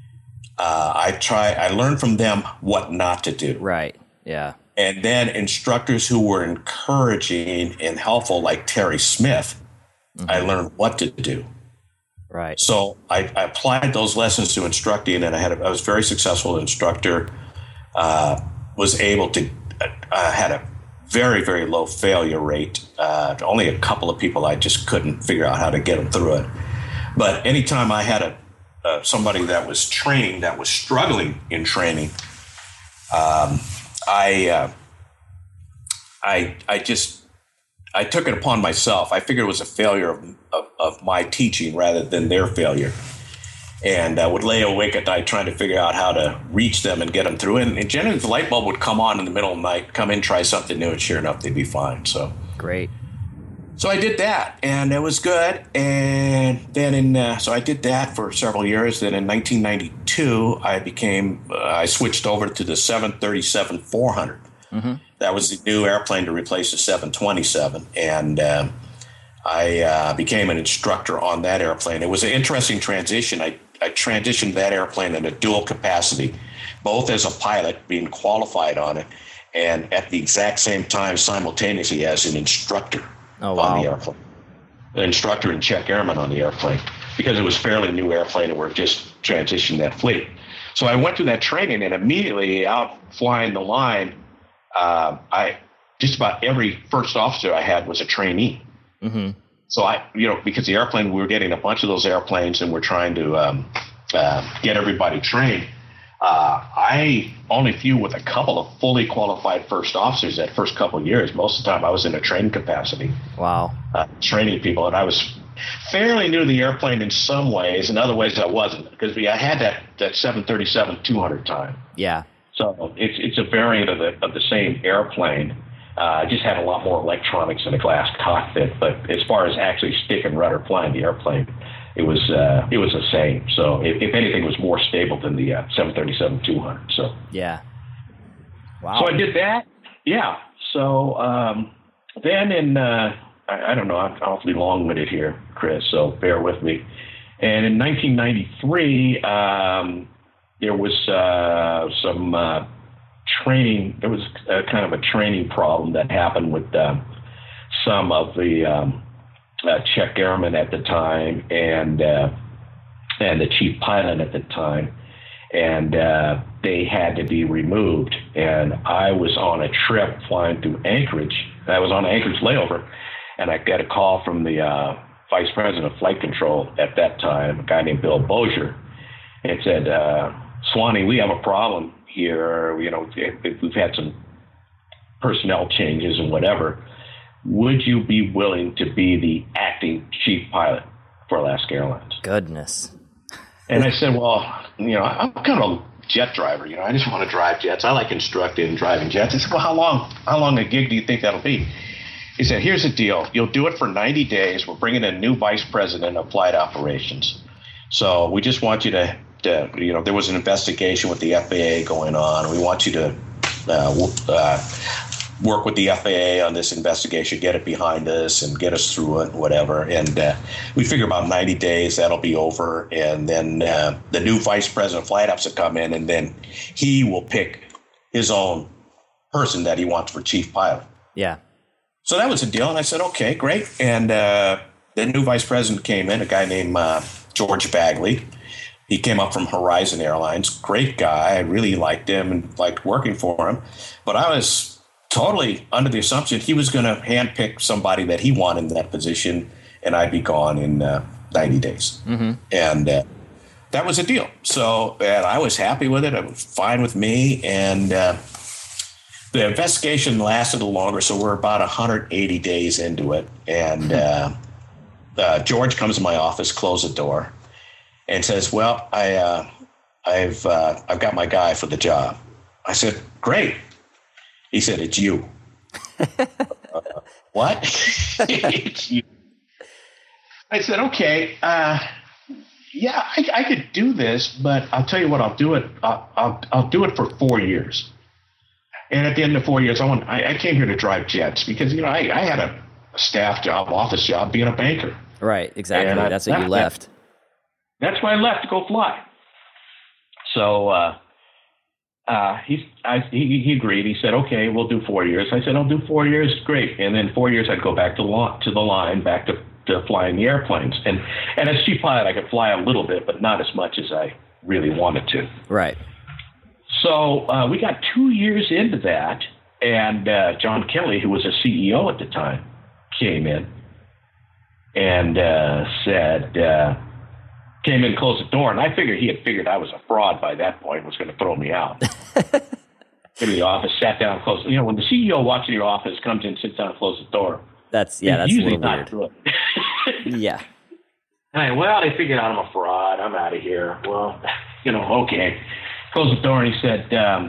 I learned from them what not to do. Right. Yeah. And then instructors who were encouraging and helpful, like Terry Smith, I learned what to do. Right. So I applied those lessons to instructing, and I was very successful instructor. Was able to had a very, very low failure rate. Only a couple of people I just couldn't figure out how to get them through it. But anytime I had somebody that was training, that was struggling in training, I took it upon myself. I figured it was a failure of my teaching rather than their failure. And I would lay awake at night trying to figure out how to reach them and get them through. And generally the light bulb would come on in the middle of the night, come in, try something new, and sure enough, they'd be fine. So great. So I did that, and it was good. And then so I did that for several years. Then in 1992, I switched over to the 737-400. Mm-hmm. That was the new airplane to replace the 727. And I became an instructor on that airplane. It was an interesting transition. I transitioned that airplane in a dual capacity, both as a pilot being qualified on it, and at the exact same time simultaneously as an instructor on the airplane. An instructor and check airman on the airplane, because it was a fairly new airplane and we're just transitioning that fleet. So I went through that training, and immediately out flying the line, just about every first officer I had was a trainee. Mm-hmm. So because the airplane, we were getting a bunch of those airplanes and we're trying to get everybody trained. I only flew with a couple of fully qualified first officers that first couple of years. Most of the time I was in a training capacity. Wow. Training people. And I was fairly new to the airplane in some ways. In other ways I wasn't, because I had that 737-200 time. Yeah. So it's a variant of the same airplane. I just had a lot more electronics in a glass cockpit, but as far as actually stick and rudder flying the airplane, it was the same. So if anything, it was more stable than the 737-200. So yeah, wow. So I did that. Yeah. So then I don't know, I'm awfully long-winded here, Chris. So bear with me. And in 1993, there was some training. There was kind of a training problem that happened with some of the check airmen at the time and the chief pilot at the time, and they had to be removed. And I was on a trip flying through Anchorage. I was on an Anchorage layover, and I got a call from the vice president of flight control at that time, a guy named Bill Bozier, and said, Swanee, we have a problem here. We've had some personnel changes and whatever. Would you be willing to be the acting chief pilot for Alaska Airlines? Goodness. And I said, well, I'm kind of a jet driver. I just want to drive jets. I like instructing and driving jets. I said, well, how long a gig do you think that'll be? He said, here's the deal. You'll do it for 90 days. We're bringing in a new vice president of flight operations. So we just want you to there was an investigation with the FAA going on. We want you to work with the FAA on this investigation, get it behind us and get us through it, whatever. And we figure about 90 days, that'll be over. And then the new vice president of flight ops will come in, and then he will pick his own person that he wants for chief pilot. Yeah. So that was a deal. And I said, okay, great. And the new vice president came in, a guy named George Bagley. He came up from Horizon Airlines. Great guy. I really liked him and liked working for him. But I was totally under the assumption he was going to handpick somebody that he wanted in that position, and I'd be gone in 90 days. Mm-hmm. And that was a deal. So and I was happy with it. It was fine with me. And the investigation lasted a little longer, so we're about 180 days into it. And George comes to my office, closed the door, and says, well, I've got my guy for the job. I said, great. He said, it's you. What? It's you. I said, okay, yeah, I could do this, but I'll tell you what, I'll do it. I'll do it for 4 years. And at the end of 4 years, I came here to drive jets because, I had a staff job, office job, being a banker. Right, exactly. That's what you left. That's why I left to go fly. So he agreed. He said, okay, we'll do 4 years. I said, I'll do 4 years. Great. And then 4 years, I'd go back to the line, back to flying the airplanes. And as chief pilot, I could fly a little bit, but not as much as I really wanted to. Right. So we got 2 years into that, And John Kelly, who was a CEO at the time, came in and came in, closed the door, and I figured he had figured I was a fraud by that point, was going to throw me out. Came to the office, sat down, closed. You know, when the CEO walks in your office, comes in, sits down, and closes the door. That's a little weird. Good. Yeah. Well, they figured out I'm a fraud. I'm out of here. Well, okay. Closed the door, and he said,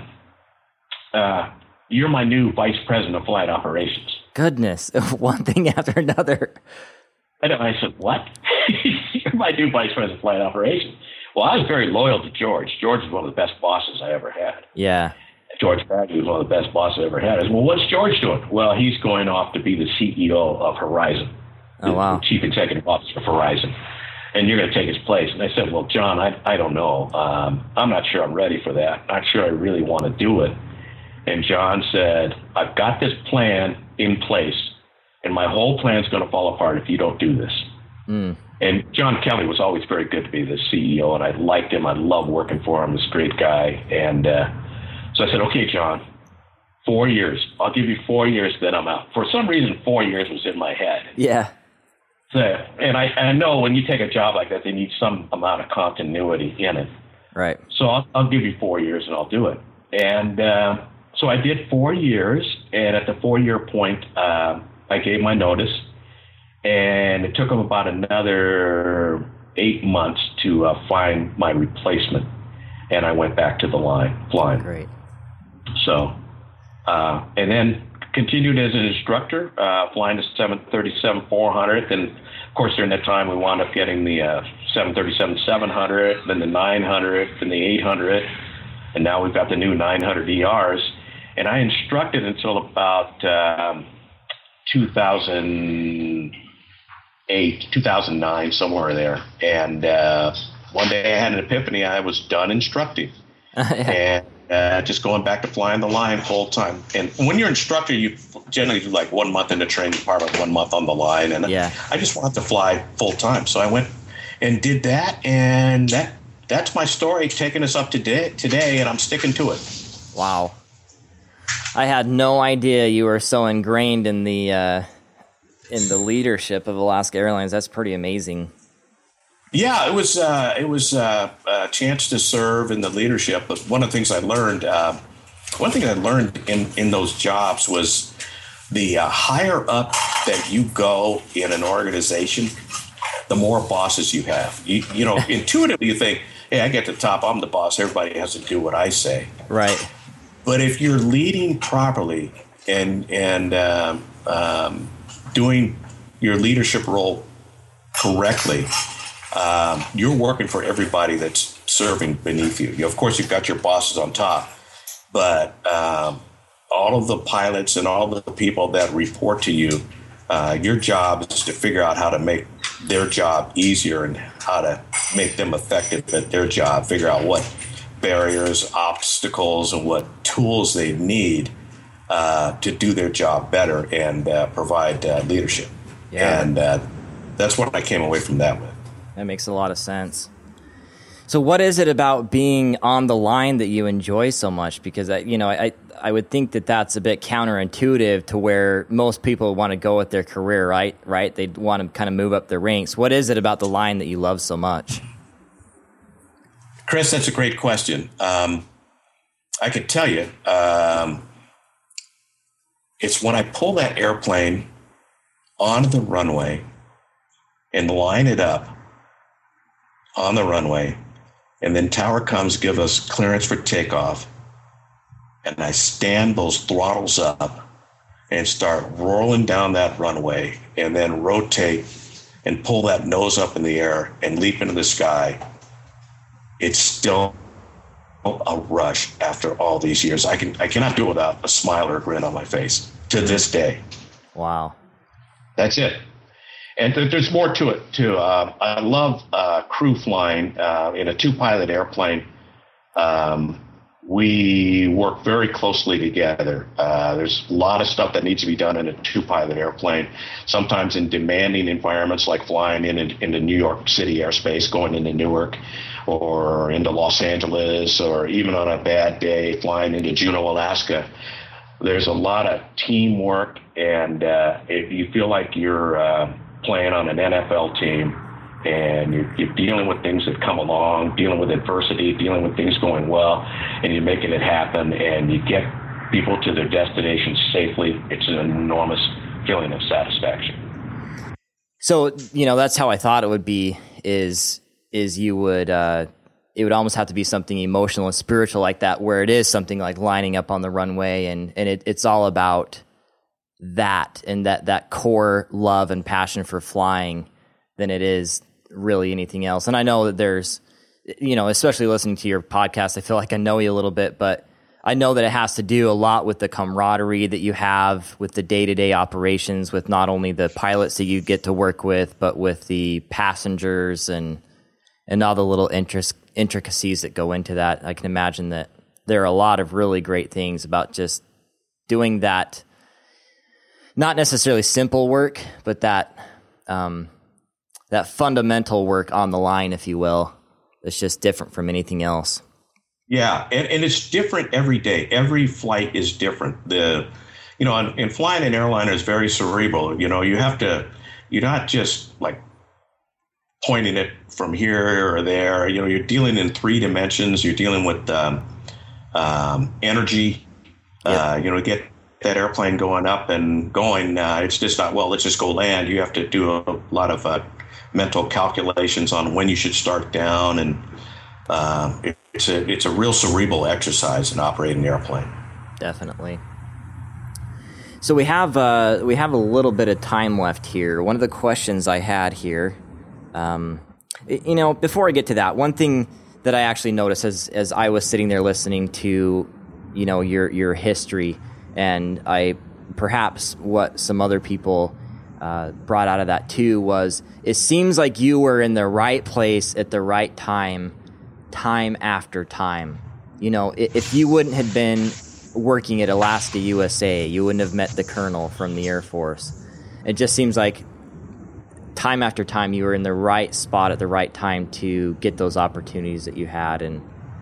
"You're my new vice president of flight operations." Goodness, one thing after another. I said, "What?" "You're my new vice president of flight operations." Well, I was very loyal to George. George was one of the best bosses I ever had. Yeah. George Bradley was one of the best bosses I ever had. I said, "Well, what's George doing?" "Well, he's going off to be the CEO of Horizon." Oh, wow. The chief executive officer of Horizon. "And you're going to take his place." And I said, "Well, John, I don't know. I'm not sure I'm ready for that. Not sure I really want to do it." And John said, "I've got this plan in place, and my whole plan's going to fall apart if you don't do this." Mm. And John Kelly was always very good to be the CEO, and I liked him. I loved working for him. He's a great guy. And so I said, "Okay, John, 4 years. I'll give you 4 years, then I'm out." For some reason, 4 years was in my head. Yeah. So, and I know when you take a job like that, they need some amount of continuity in it. Right. So I'll give you 4 years, and I'll do it. And so I did 4 years, and at the 4-year point, I gave my notice, and it took them about another 8 months to find my replacement, and I went back to the line flying. Great. So, and then continued as an instructor, flying the 737-400, and of course during that time we wound up getting the 737-700, then the 900, then the 800, and now we've got the new 900 ERs. And I instructed until about 2008, 2009, somewhere there. And one day I had an epiphany. I was done instructing. And just going back to flying the line full time. And when you're an instructor, you generally do like 1 month in the training department, 1 month on the line. And yeah. I just wanted to fly full time. So I went and did that. And that's my story, taking us up to today, and I'm sticking to it. Wow. I had no idea you were so ingrained in the leadership of Alaska Airlines. That's pretty amazing. Yeah, it was a chance to serve in the leadership. But one of the things I learned, in those jobs was the higher up that you go in an organization, the more bosses you have. You know, intuitively you think, hey, I get to the top, I'm the boss. Everybody has to do what I say. Right. But if you're leading properly and doing your leadership role correctly, you're working for everybody that's serving beneath you. Of course, you've got your bosses on top, but all of the pilots and all of the people that report to you, your job is to figure out how to make their job easier and how to make them effective at their job, figure out what barriers, obstacles, and what tools they need to do their job better and provide leadership. Yeah. And that's what I came away from that with. That makes a lot of sense. So what is it about being on the line that you enjoy so much? Because, I would think that that's a bit counterintuitive to where most people want to go with their career, right? They want to kind of move up the ranks. What is it about the line that you love so much? Chris, that's a great question. I could tell you, it's when I pull that airplane onto the runway and line it up on the runway, and then tower comes, give us clearance for takeoff, and I stand those throttles up and start rolling down that runway and then rotate and pull that nose up in the air and leap into the sky. It's still a rush after all these years. I cannot do it without a smile or a grin on my face to this day. Wow. That's it. And there's more to it, too. I love crew flying in a two-pilot airplane. We work very closely together. There's a lot of stuff that needs to be done in a two-pilot airplane, sometimes in demanding environments like flying into New York City airspace, going into Newark, or into Los Angeles, or even on a bad day, flying into Juneau, Alaska. there's a lot of teamwork, and you feel like you're playing on an NFL team, and you're dealing with things that come along, dealing with adversity, dealing with things going well, and you're making it happen, and you get people to their destination safely. It's an enormous feeling of satisfaction. So, that's how I thought it would be, is you would, it would almost have to be something emotional and spiritual like that, where it is something like lining up on the runway, and it's all about that and that core love and passion for flying than it is really anything else. And I know that there's, especially listening to your podcast, I feel like I know you a little bit, but I know that it has to do a lot with the camaraderie that you have with the day-to-day operations, with not only the pilots that you get to work with, but with the passengers and all the little intricacies that go into that. I can imagine that there are a lot of really great things about just doing that, not necessarily simple work, but that fundamental work on the line, if you will, that's just different from anything else. Yeah, and it's different every day. Every flight is different. In flying an airliner is very cerebral. You're not just like pointing it from here or there. You're dealing in 3 dimensions. You're dealing with energy. Yeah. Get that airplane going up and going. It's just not, let's just go land. You have to do a lot of mental calculations on when you should start down, and it's a real cerebral exercise in operating an airplane. Definitely. So we have a little bit of time left here. One of the questions I had here, before I get to that, one thing that I actually noticed as I was sitting there listening to, your history, and perhaps what some other people brought out of that too, was it seems like you were in the right place at the right time after time. If you wouldn't have been working at Alaska USA, you wouldn't have met the colonel from the Air Force. It just seems like time after time you were in the right spot at the right time to get those opportunities that you had, and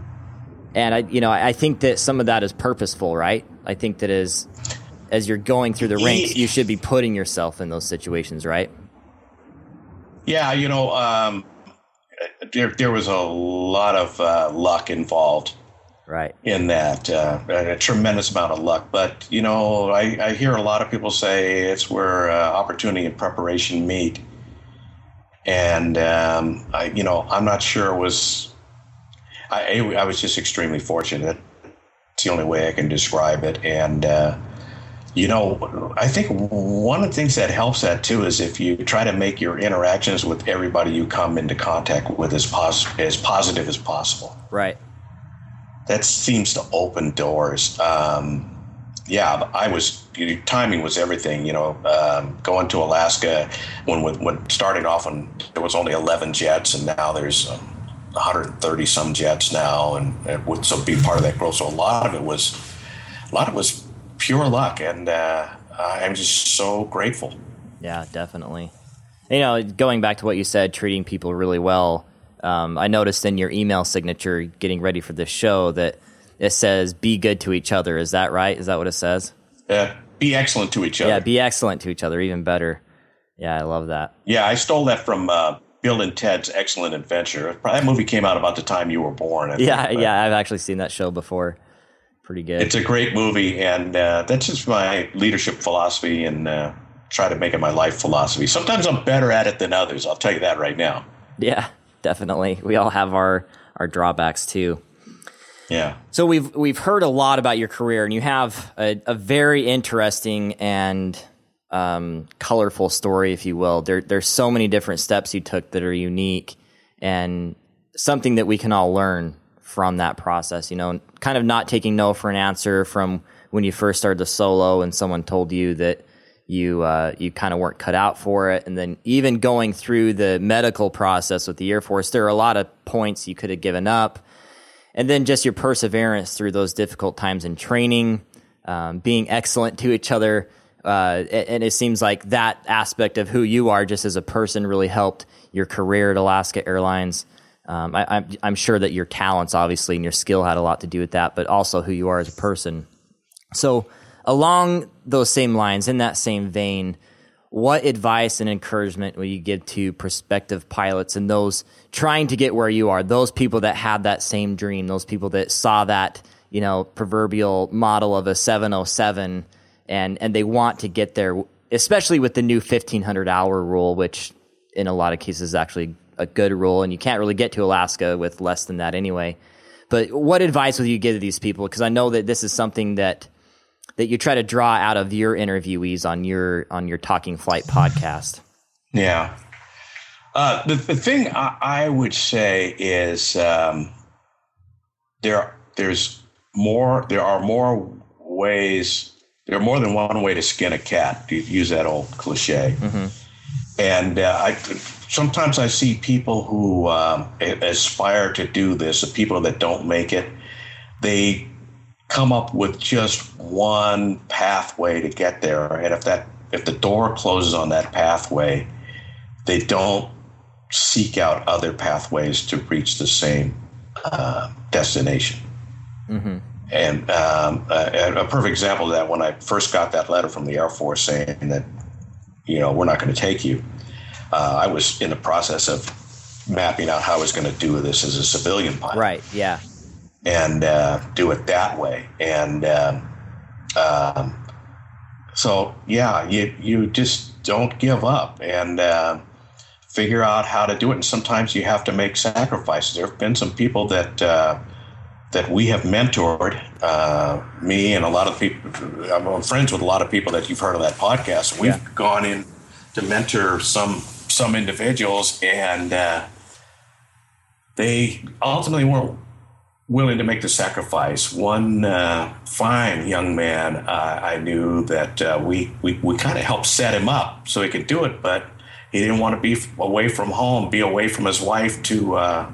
I think that some of that is purposeful, right? I think that as you're going through the ranks, you should be putting yourself in those situations, right? Yeah, there was a lot of luck involved, right? In that, a tremendous amount of luck. But I hear a lot of people say it's where opportunity and preparation meet, and I'm not sure it was. I was just extremely fortunate. It's the only way I can describe it, and. I think one of the things that helps that too is if you try to make your interactions with everybody you come into contact with as positive as possible. Right. That seems to open doors. Timing was everything. Going to Alaska when starting off when there was only 11 jets, and now there's 130 some jets now, and would so be part of that growth. So a lot of it was pure luck, and I'm just so grateful. Yeah, definitely. Going back to what you said, treating people really well, I noticed in your email signature getting ready for this show that it says, be good to each other. Is that right? Is that what it says? Be excellent to each other. Yeah, be excellent to each other, even better. Yeah, I love that. Yeah, I stole that from Bill and Ted's Excellent Adventure. That movie came out about the time you were born. I've actually seen that show before. Pretty good. It's a great movie, and that's just my leadership philosophy, and try to make it my life philosophy. Sometimes I'm better at it than others. I'll tell you that right now. Yeah, definitely. We all have our drawbacks too. Yeah. So we've heard a lot about your career, and you have a very interesting and colorful story, if you will. There's so many different steps you took that are unique, and something that we can all learn from that process, kind of not taking no for an answer from when you first started the solo and someone told you that you kind of weren't cut out for it. And then even going through the medical process with the Air Force, there are a lot of points you could have given up. And then just your perseverance through those difficult times in training, being excellent to each other. And it seems like that aspect of who you are just as a person really helped your career at Alaska Airlines. I'm sure that your talents, obviously, and your skill had a lot to do with that, but also who you are as a person. So along those same lines, in that same vein, what advice and encouragement will you give to prospective pilots and those trying to get where you are, those people that had that same dream, those people that saw that, proverbial model of a 707 and they want to get there, especially with the new 1,500-hour rule, which in a lot of cases is actually a good rule, and you can't really get to Alaska with less than that anyway. But what advice would you give to these people? Because I know that this is something that you try to draw out of your interviewees on your Talking Flight podcast. Yeah. The thing I would say is there are more ways. There are more than one way to skin a cat, to use that old cliche. Mm-hmm. And sometimes I see people who aspire to do this, the people that don't make it, they come up with just one pathway to get there. And if the door closes on that pathway, they don't seek out other pathways to reach the same destination. Mm-hmm. And a perfect example of that, when I first got that letter from the Air Force saying that, we're not going to take you, I was in the process of mapping out how I was going to do this as a civilian pilot. Right, yeah. And do it that way. And so, yeah, you just don't give up and figure out how to do it. And sometimes you have to make sacrifices. There have been some people that we have mentored, me and a lot of people. I'm friends with a lot of people that you've heard on that podcast. We've gone in to mentor some individuals, and they ultimately weren't willing to make the sacrifice. One fine young man I knew that we kind of helped set him up so he could do it, but he didn't want to be away from home, be away from his wife to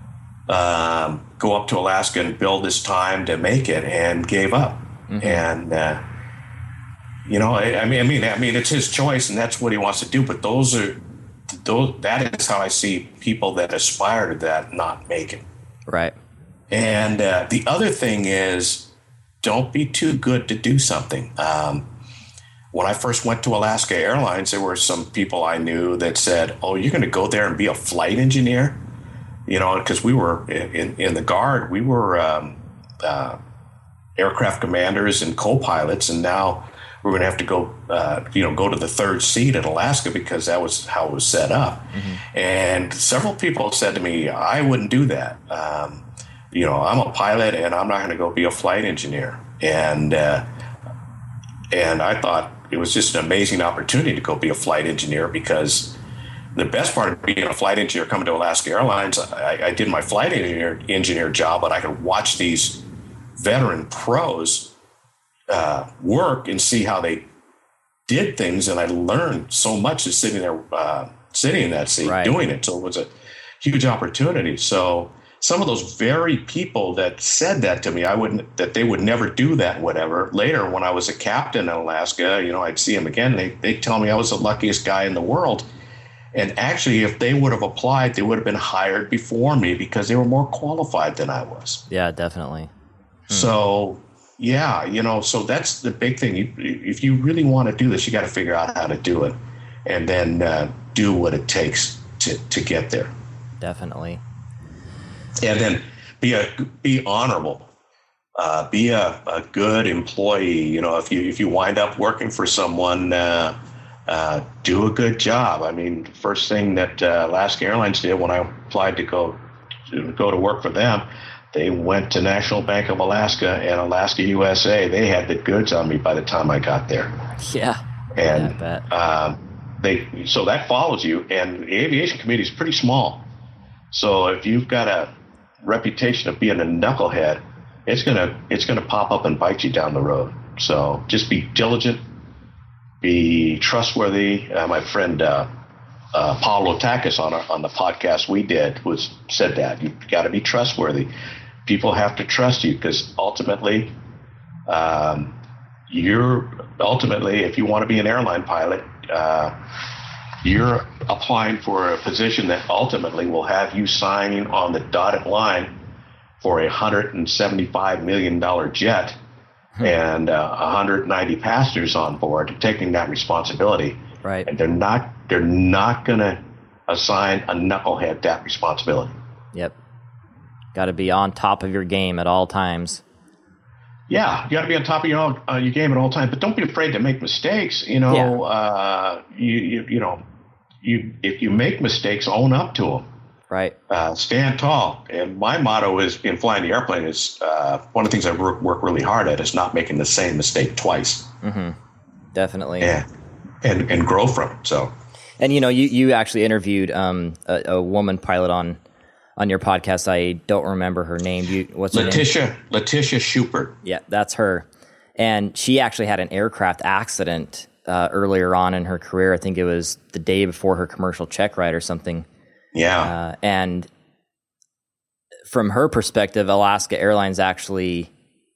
go up to Alaska and build his time to make it, and gave up. Mm-hmm. And I mean, it's his choice, and that's what he wants to do. But that is how I see people that aspire to that not make it. Right. And the other thing is, don't be too good to do something. When I first went to Alaska Airlines, there were some people I knew that said, "Oh, you're going to go there and be a flight engineer?" Because we were in the Guard, we were aircraft commanders and co-pilots, and now we're going to have to go to the third seat at Alaska because that was how it was set up. Mm-hmm. And several people said to me, "I wouldn't do that. I'm a pilot, and I'm not going to go be a flight engineer." And I thought it was just an amazing opportunity to go be a flight engineer, because the best part of being a flight engineer coming to Alaska Airlines, I did my flight engineer job, but I could watch these veteran pros work and see how they did things, and I learned so much just sitting there, sitting in that seat, right, doing it. So it was a huge opportunity. So some of those very people that said that to me, that they would never do that, whatever. Later, when I was a captain in Alaska, I'd see them again. They'd tell me I was the luckiest guy in the world. And actually, if they would have applied, they would have been hired before me because they were more qualified than I was. Yeah, definitely. So, yeah, so that's the big thing. If you really want to do this, you got to figure out how to do it, and then do what it takes to get there. Definitely. And then be honorable. Be a good employee. If you wind up working for someone, do a good job. I mean, the first thing that Alaska Airlines did when I applied to go to work for them, they went to National Bank of Alaska and Alaska USA. They had the goods on me by the time I got there. Yeah. And yeah, I bet. So that follows you. And the aviation community is pretty small. So if you've got a reputation of being a knucklehead, it's gonna pop up and bite you down the road. So just be diligent. Be trustworthy. My friend Paul Lotakis on the podcast we did said that you've got to be trustworthy. People have to trust you, because ultimately, if you want to be an airline pilot, you're applying for a position that ultimately will have you signing on the dotted line for a $175 million jet and 190 passengers on board taking that responsibility. Right. And they're not going to assign a knucklehead that responsibility. Yep. Got to be on top of your game at all times. Yeah, you got to be on top of your game at all times, but don't be afraid to make mistakes. You know, if you make mistakes, own up to them. Right. Stand tall. And my motto is in flying the airplane is one of the things I work really hard at is not making the same mistake twice. Mm-hmm. Definitely. Yeah. And grow from it. So. And you actually interviewed a woman pilot on your podcast. I don't remember her name. What's her name? Letitia Schubert. Yeah, that's her. And she actually had an aircraft accident earlier on in her career. I think it was the day before her commercial check ride or something. Yeah. And from her perspective, Alaska Airlines actually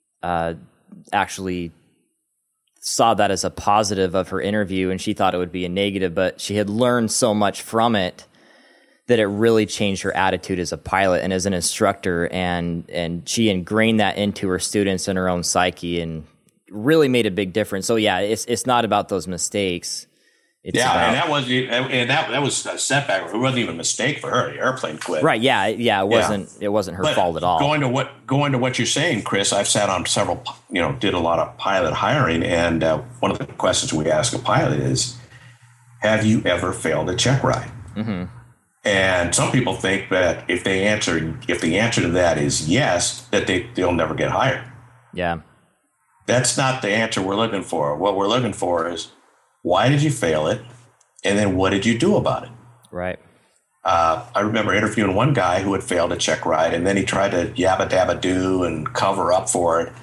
saw that as a positive of her interview, and she thought it would be a negative, but she had learned so much from it that it really changed her attitude as a pilot and as an instructor, and she ingrained that into her students and her own psyche and really made a big difference. So yeah, it's not about those mistakes. It's and that was a setback. It wasn't even a mistake for her. The airplane quit. Right. Yeah. It wasn't her fault at all. Going to what you're saying, Chris, I've sat on several, did a lot of pilot hiring. And one of the questions we ask a pilot is, have you ever failed a check ride? Mm-hmm. And some people think that if the answer to that is yes, that they'll never get hired. Yeah. That's not the answer we're looking for. What we're looking for is, why did you fail it? And then what did you do about it? Right. I remember interviewing one guy who had failed a check ride, and then he tried to yabba dabba do and cover up for it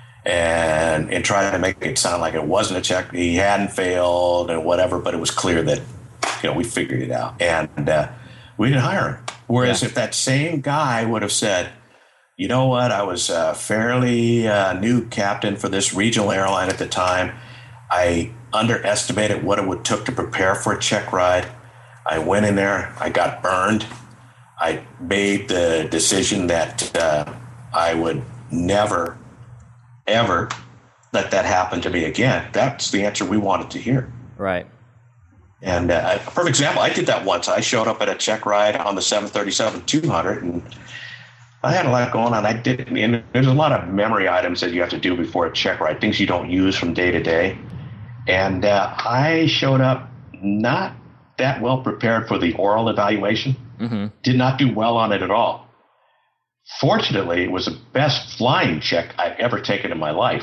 and try to make it sound like it wasn't a check. He hadn't failed and whatever, but it was clear that, we figured it out. And we didn't hire him. Whereas if that same guy would have said, you know what, I was a fairly new captain for this regional airline at the time. I underestimated what it would took to prepare for a check ride. I went in there. I got burned. I made the decision that I would never, ever let that happen to me again. That's the answer we wanted to hear. Right. And a perfect example, I did that once. I showed up at a check ride on the 737-200, and I had a lot going on. And there's a lot of memory items that you have to do before a check ride, things you don't use from day to day. And I showed up not that well prepared for the oral evaluation. Mm-hmm. Did not do well on it at all. Fortunately, it was the best flying check I've ever taken in my life.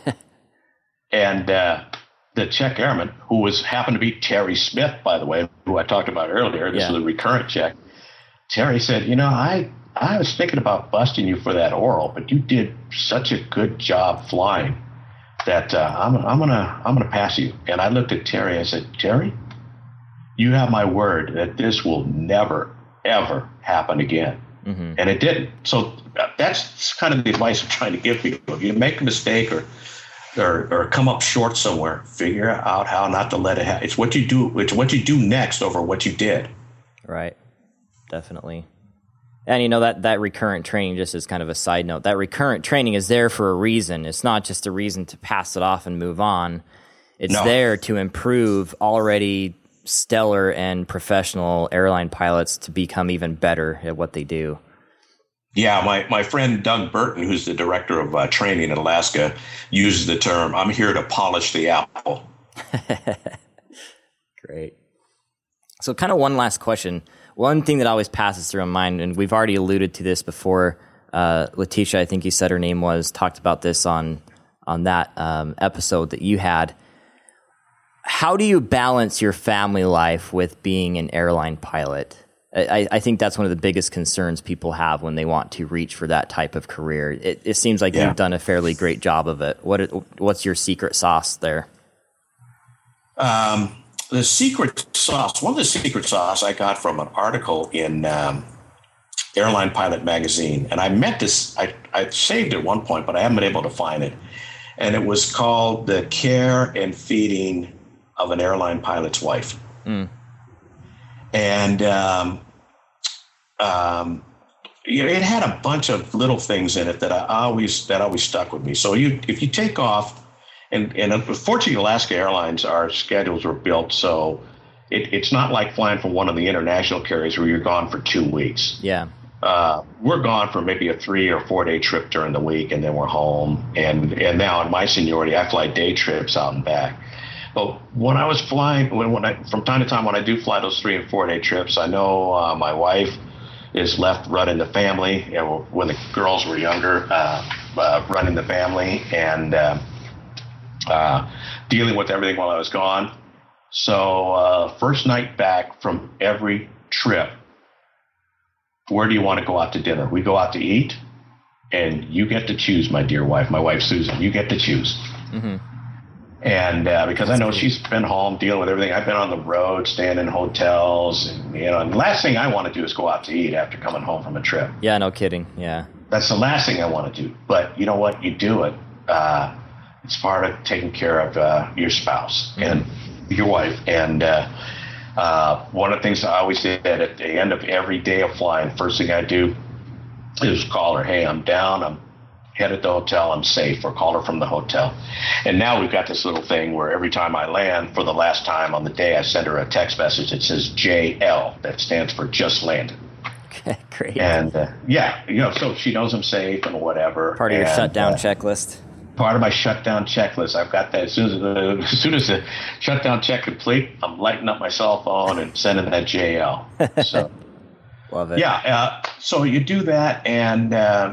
And the check airman, who happened to be Terry Smith, by the way, who I talked about earlier, this is a recurrent check. Terry said, I was thinking about busting you for that oral, but you did such a good job flying that I'm gonna pass you. And I looked at Terry and I said, Terry, you have my word that this will never, ever happen again. Mm-hmm. And it didn't. So that's kind of the advice I'm trying to give people. If you make a mistake or come up short somewhere, figure out how not to let it happen. It's what you do. It's what you do next over what you did. Right. Definitely. And that recurrent training, just as kind of a side note, that recurrent training is there for a reason. It's not just a reason to pass it off and move on. It's there to improve already stellar and professional airline pilots to become even better at what they do. Yeah, my friend Doug Burton, who's the director of training in Alaska, uses the term, I'm here to polish the apple. Great. So kind of one last question. One thing that always passes through my mind, and we've already alluded to this before, Letitia, I think you said her name was, talked about this on that episode that you had. How do you balance your family life with being an airline pilot? I think that's one of the biggest concerns people have when they want to reach for that type of career. It seems like you've done a fairly great job of it. What's your secret sauce there? The secret sauce, one of the secret sauce I got from an article in Airline Pilot Magazine, and I meant this, I saved it at one point, but I haven't been able to find it. And it was called The Care and Feeding of an Airline Pilot's Wife. Mm. And it had a bunch of little things in it that always stuck with me. So if you take off, and unfortunately, Alaska Airlines, our schedules were built so it's not like flying for one of the international carriers where you're gone for 2 weeks. Yeah. We're gone for maybe a 3 or 4 day trip during the week, and then we're home. And now in my seniority, I fly day trips out and back. But when I was flying, from time to time when I do fly those 3 and 4 day trips, I know my wife is left running the family. When the girls were younger, running the family and dealing with everything while I was gone. So first night back from every trip, where do you want to go out to dinner? We go out to eat, and you get to choose, my dear wife, my wife Susan. You get to choose. Mm-hmm. And because I know she's been home dealing with everything. I've been on the road, staying in hotels, and and the last thing I want to do is go out to eat after coming home from a trip. Yeah, no kidding. Yeah, that's the last thing I want to do. But you know what? You do it. It's part of taking care of your spouse and your wife. And one of the things I always did at the end of every day of flying, first thing I do is call her. Hey, I'm down. I'm headed to the hotel. I'm safe. Or call her from the hotel. And now we've got this little thing where every time I land, for the last time on the day, I send her a text message that says JL. That stands for just landed. Okay, great. And so she knows I'm safe and whatever. Part of your shutdown checklist. Part of my shutdown checklist. I've got that. As soon as the shutdown check complete, I'm lighting up my cell phone and sending that JL. So, love it. Yeah. So you do that, and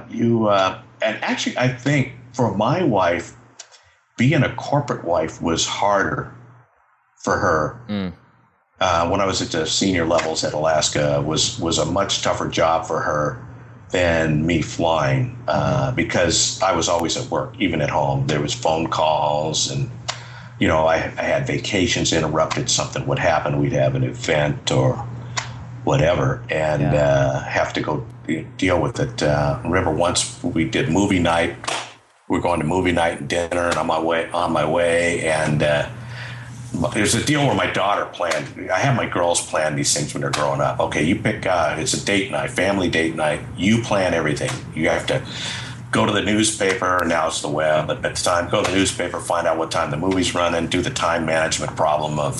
and actually, I think for my wife, being a corporate wife was harder for her. When I was at the senior levels at Alaska, was a much tougher job for her than me flying, because I was always at work, even at home. There was phone calls, and I had vacations interrupted. Something would happen. We'd have an event or whatever, and have to go deal with it. Remember once we did movie night. We were going to movie night and dinner, and on my way, and there's a deal where my daughter planned. I have my girls plan these things when they're growing up. Okay, you pick. It's a date night, family date night. You plan everything. You have to go to the newspaper. Now it's the web, but at the time, go to the newspaper, find out what time the movie's running, do the time management problem of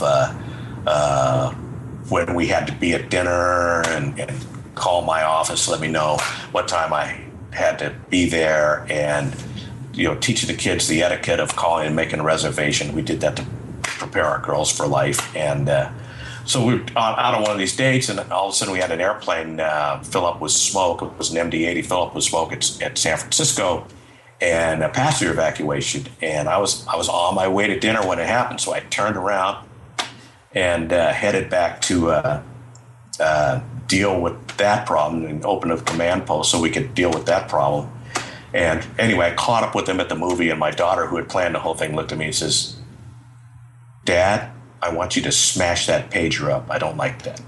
when we had to be at dinner, and call my office, let me know what time I had to be there, and teaching the kids the etiquette of calling and making a reservation. We did that to prepare our girls for life. And so we were out on one of these dates, and all of a sudden we had an airplane fill up with smoke. It was an MD-80 fill up with smoke at San Francisco, and a passenger evacuation. And I was on my way to dinner when it happened, so I turned around and headed back to deal with that problem and open a command post so we could deal with that problem. And anyway, I caught up with them at the movie, and my daughter, who had planned the whole thing, looked at me and says, Dad, I want you to smash that pager up. I don't like that.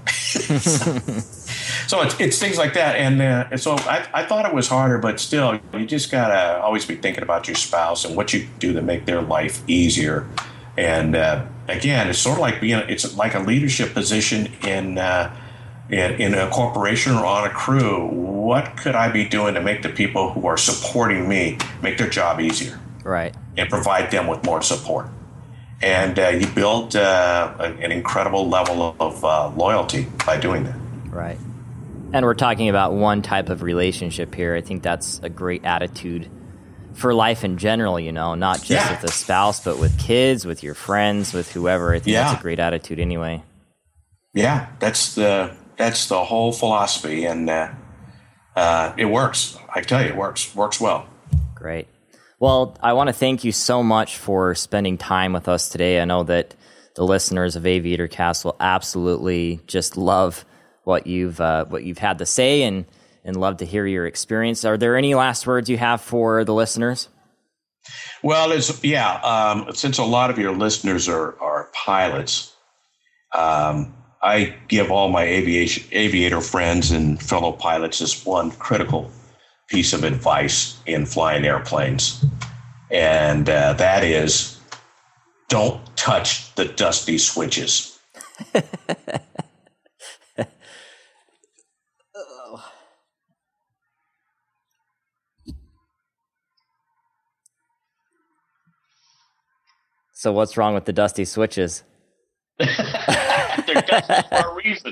So it's things like that. And so I thought it was harder, but still, you just got to always be thinking about your spouse and what you do to make their life easier. And again, it's sort of like it's like a leadership position in a corporation or on a crew. What could I be doing to make the people who are supporting me make their job easier? Right. And provide them with more support. And you build an incredible level of loyalty by doing that. Right. And we're talking about one type of relationship here. I think that's a great attitude for life in general, not just with a spouse, but with kids, with your friends, with whoever. I think that's a great attitude anyway. Yeah, that's the whole philosophy, and it works. I tell you, it works well. Great. Well, I want to thank you so much for spending time with us today. I know that the listeners of Aviator Cast will absolutely just love what you've had to say and love to hear your experience. Are there any last words you have for the listeners? Well, since a lot of your listeners are pilots, I give all my aviator friends and fellow pilots this one critical piece of advice in flying airplanes, and that is, don't touch the dusty switches. So what's wrong with the dusty switches? They're dusty for a reason.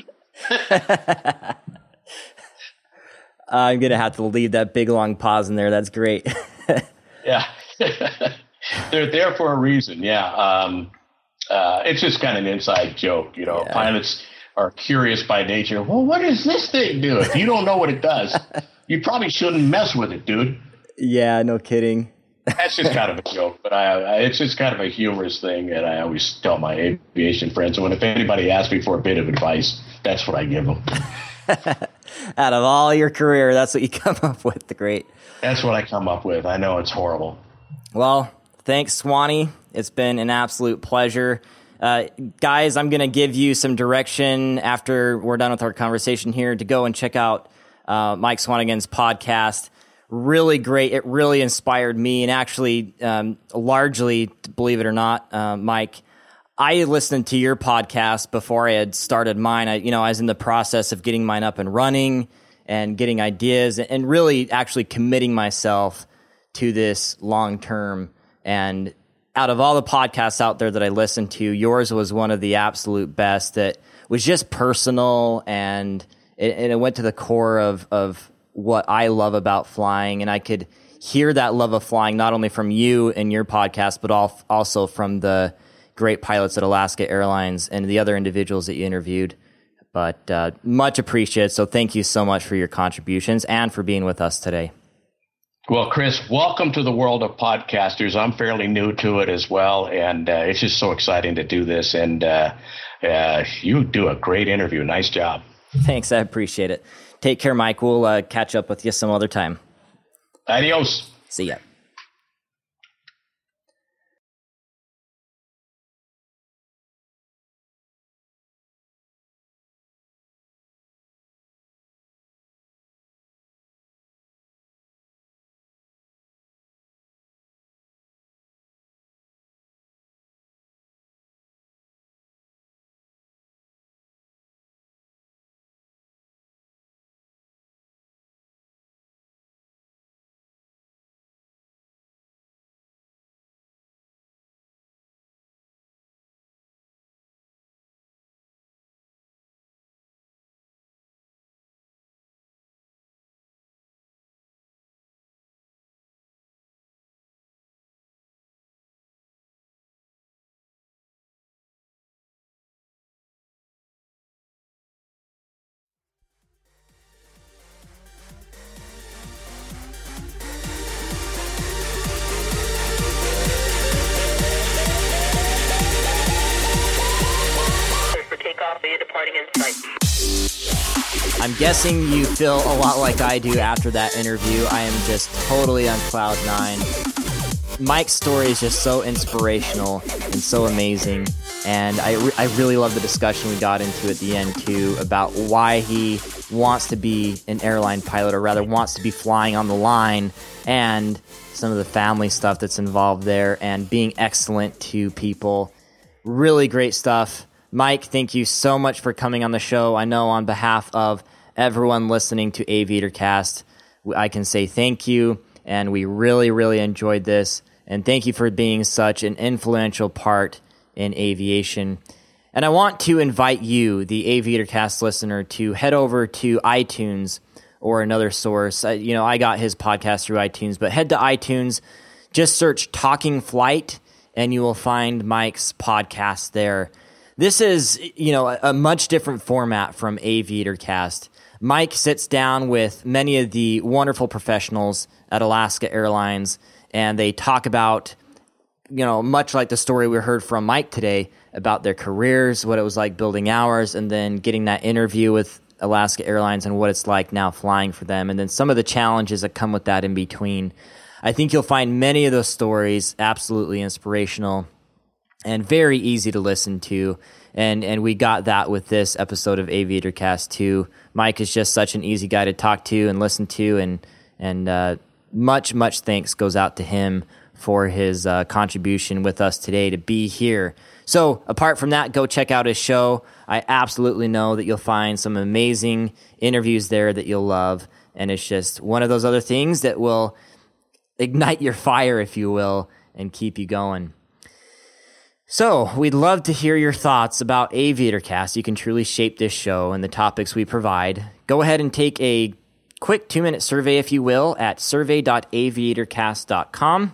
I'm going to have to leave that big long pause in there. That's great. Yeah. They're there for a reason. Yeah. It's just kind of an inside joke. You know, Yeah. Pilots are curious by nature. Well, what does this thing do? If you don't know what it does, you probably shouldn't mess with it, dude. Yeah, no kidding. That's just kind of a joke, but it's just kind of a humorous thing that I always tell my aviation friends. And if anybody asks me for a bit of advice, that's what I give them. Out of all your career, that's what you come up with. Great. That's what I come up with. I know it's horrible. Well, thanks, Swanee. It's been an absolute pleasure. Guys, I'm going to give you some direction after we're done with our conversation here to go and check out Mike Swanigan's podcast. Really great. It really inspired me, and actually, largely, believe it or not, Mike, I listened to your podcast before I had started mine. I was in the process of getting mine up and running and getting ideas and really actually committing myself to this long term. And out of all the podcasts out there that I listened to, yours was one of the absolute best that was just personal, and it went to the core of what I love about flying. And I could hear that love of flying not only from you and your podcast, but also from the great pilots at Alaska Airlines and the other individuals that you interviewed. But much appreciated. So thank you so much for your contributions and for being with us today. Well, Chris, welcome to the world of podcasters. I'm fairly new to it as well, and it's just so exciting to do this. And you do a great interview. Nice job. Thanks. I appreciate it. Take care, Mike. We'll catch up with you some other time. Adios. See ya. I'm guessing you feel a lot like I do after that interview. I am just totally on cloud nine. Mike's story is just so inspirational and so amazing. And I really love the discussion we got into at the end, too, about why he wants to be an airline pilot, or rather wants to be flying on the line, and some of the family stuff that's involved there, and being excellent to people. Really great stuff. Mike, thank you so much for coming on the show. I know on behalf of everyone listening to Aviator Cast, I can say thank you, and we really, really enjoyed this. And thank you for being such an influential part in aviation. And I want to invite you, the Aviator Cast listener, to head over to iTunes or another source. I got his podcast through iTunes, but head to iTunes, just search Talking Flight, and you will find Mike's podcast there. This is, a much different format from Aviator Cast. Mike sits down with many of the wonderful professionals at Alaska Airlines, and they talk about, much like the story we heard from Mike today, about their careers, what it was like building hours, and then getting that interview with Alaska Airlines and what it's like now flying for them, and then some of the challenges that come with that in between. I think you'll find many of those stories absolutely inspirational and very easy to listen to. And we got that with this episode of Aviator Cast too. Mike is just such an easy guy to talk to and listen to, and much thanks goes out to him for his contribution with us today to be here. So apart from that, go check out his show. I absolutely know that you'll find some amazing interviews there that you'll love, and it's just one of those other things that will ignite your fire, if you will, and keep you going. So we'd love to hear your thoughts about AviatorCast. You can truly shape this show and the topics we provide. Go ahead and take a quick 2-minute survey, if you will, at survey.aviatorcast.com.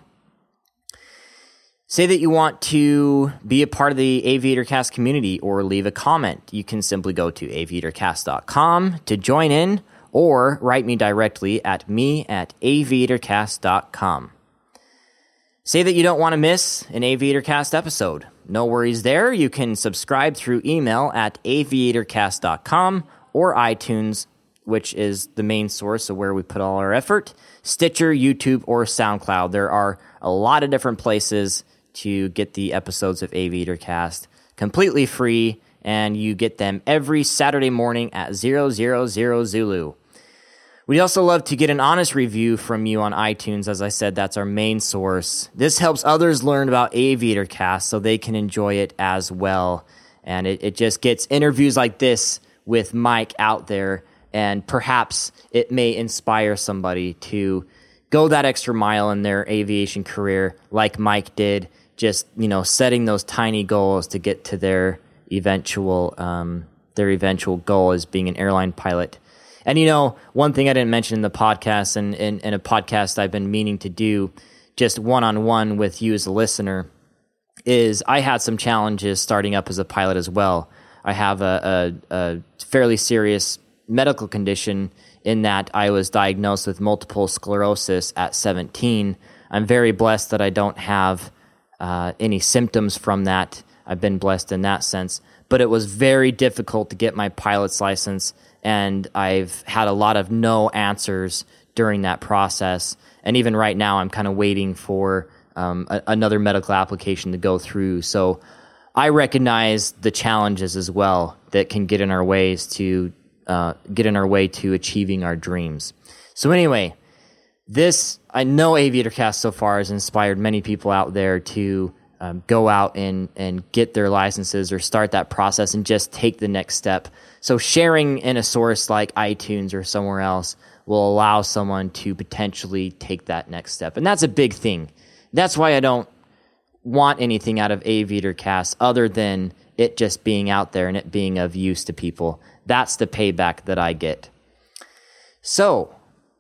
Say that you want to be a part of the AviatorCast community or leave a comment. You can simply go to aviatorcast.com to join in or write me directly at me@aviatorcast.com. Say that you don't want to miss an AviatorCast episode. No worries there. You can subscribe through email at aviatorcast.com or iTunes, which is the main source of where we put all our effort, Stitcher, YouTube, or SoundCloud. There are a lot of different places to get the episodes of AviatorCast completely free, and you get them every Saturday morning at 000 Zulu. We'd also love to get an honest review from you on iTunes. As I said, that's our main source. This helps others learn about AviatorCast so they can enjoy it as well. And it just gets interviews like this with Mike out there, and perhaps it may inspire somebody to go that extra mile in their aviation career like Mike did, just, setting those tiny goals to get to their eventual goal as being an airline pilot. And, one thing I didn't mention in the podcast, and in a podcast I've been meaning to do just one-on-one with you as a listener, is I had some challenges starting up as a pilot as well. I have a fairly serious medical condition in that I was diagnosed with multiple sclerosis at 17. I'm very blessed that I don't have any symptoms from that. I've been blessed in that sense. But it was very difficult to get my pilot's license, and I've had a lot of no answers during that process. And even right now, I'm kind of waiting for another medical application to go through. So I recognize the challenges as well that can get in our ways to achieving our dreams. So anyway, I know AviatorCast so far has inspired many people out there to go out and get their licenses or start that process and just take the next step. So sharing in a source like iTunes or somewhere else will allow someone to potentially take that next step. And that's a big thing. That's why I don't want anything out of AviatorCast other than it just being out there and it being of use to people. That's the payback that I get. So,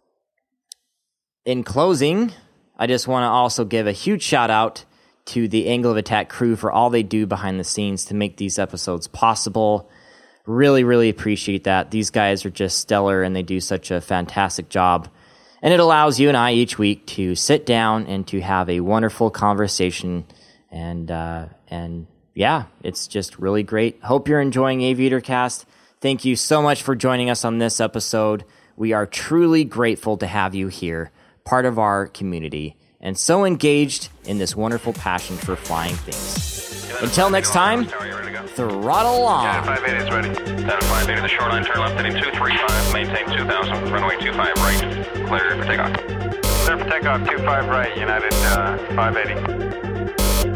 in closing, I just want to also give a huge shout out to the Angle of Attack crew for all they do behind the scenes to make these episodes possible. Really, really appreciate that. These guys are just stellar and they do such a fantastic job. And it allows you and I each week to sit down and to have a wonderful conversation. And yeah, it's just really great. Hope you're enjoying AviatorCast. Thank you so much for joining us on this episode. We are truly grateful to have you here, part of our community, and so engaged in this wonderful passion for flying things. Until next time, throttle along. Yeah, 58 is ready. 1058 to the shoreline, turn left heading 235, maintain 2000, runway 25 right, clear for takeoff. Clear for takeoff, 25 right, United 580.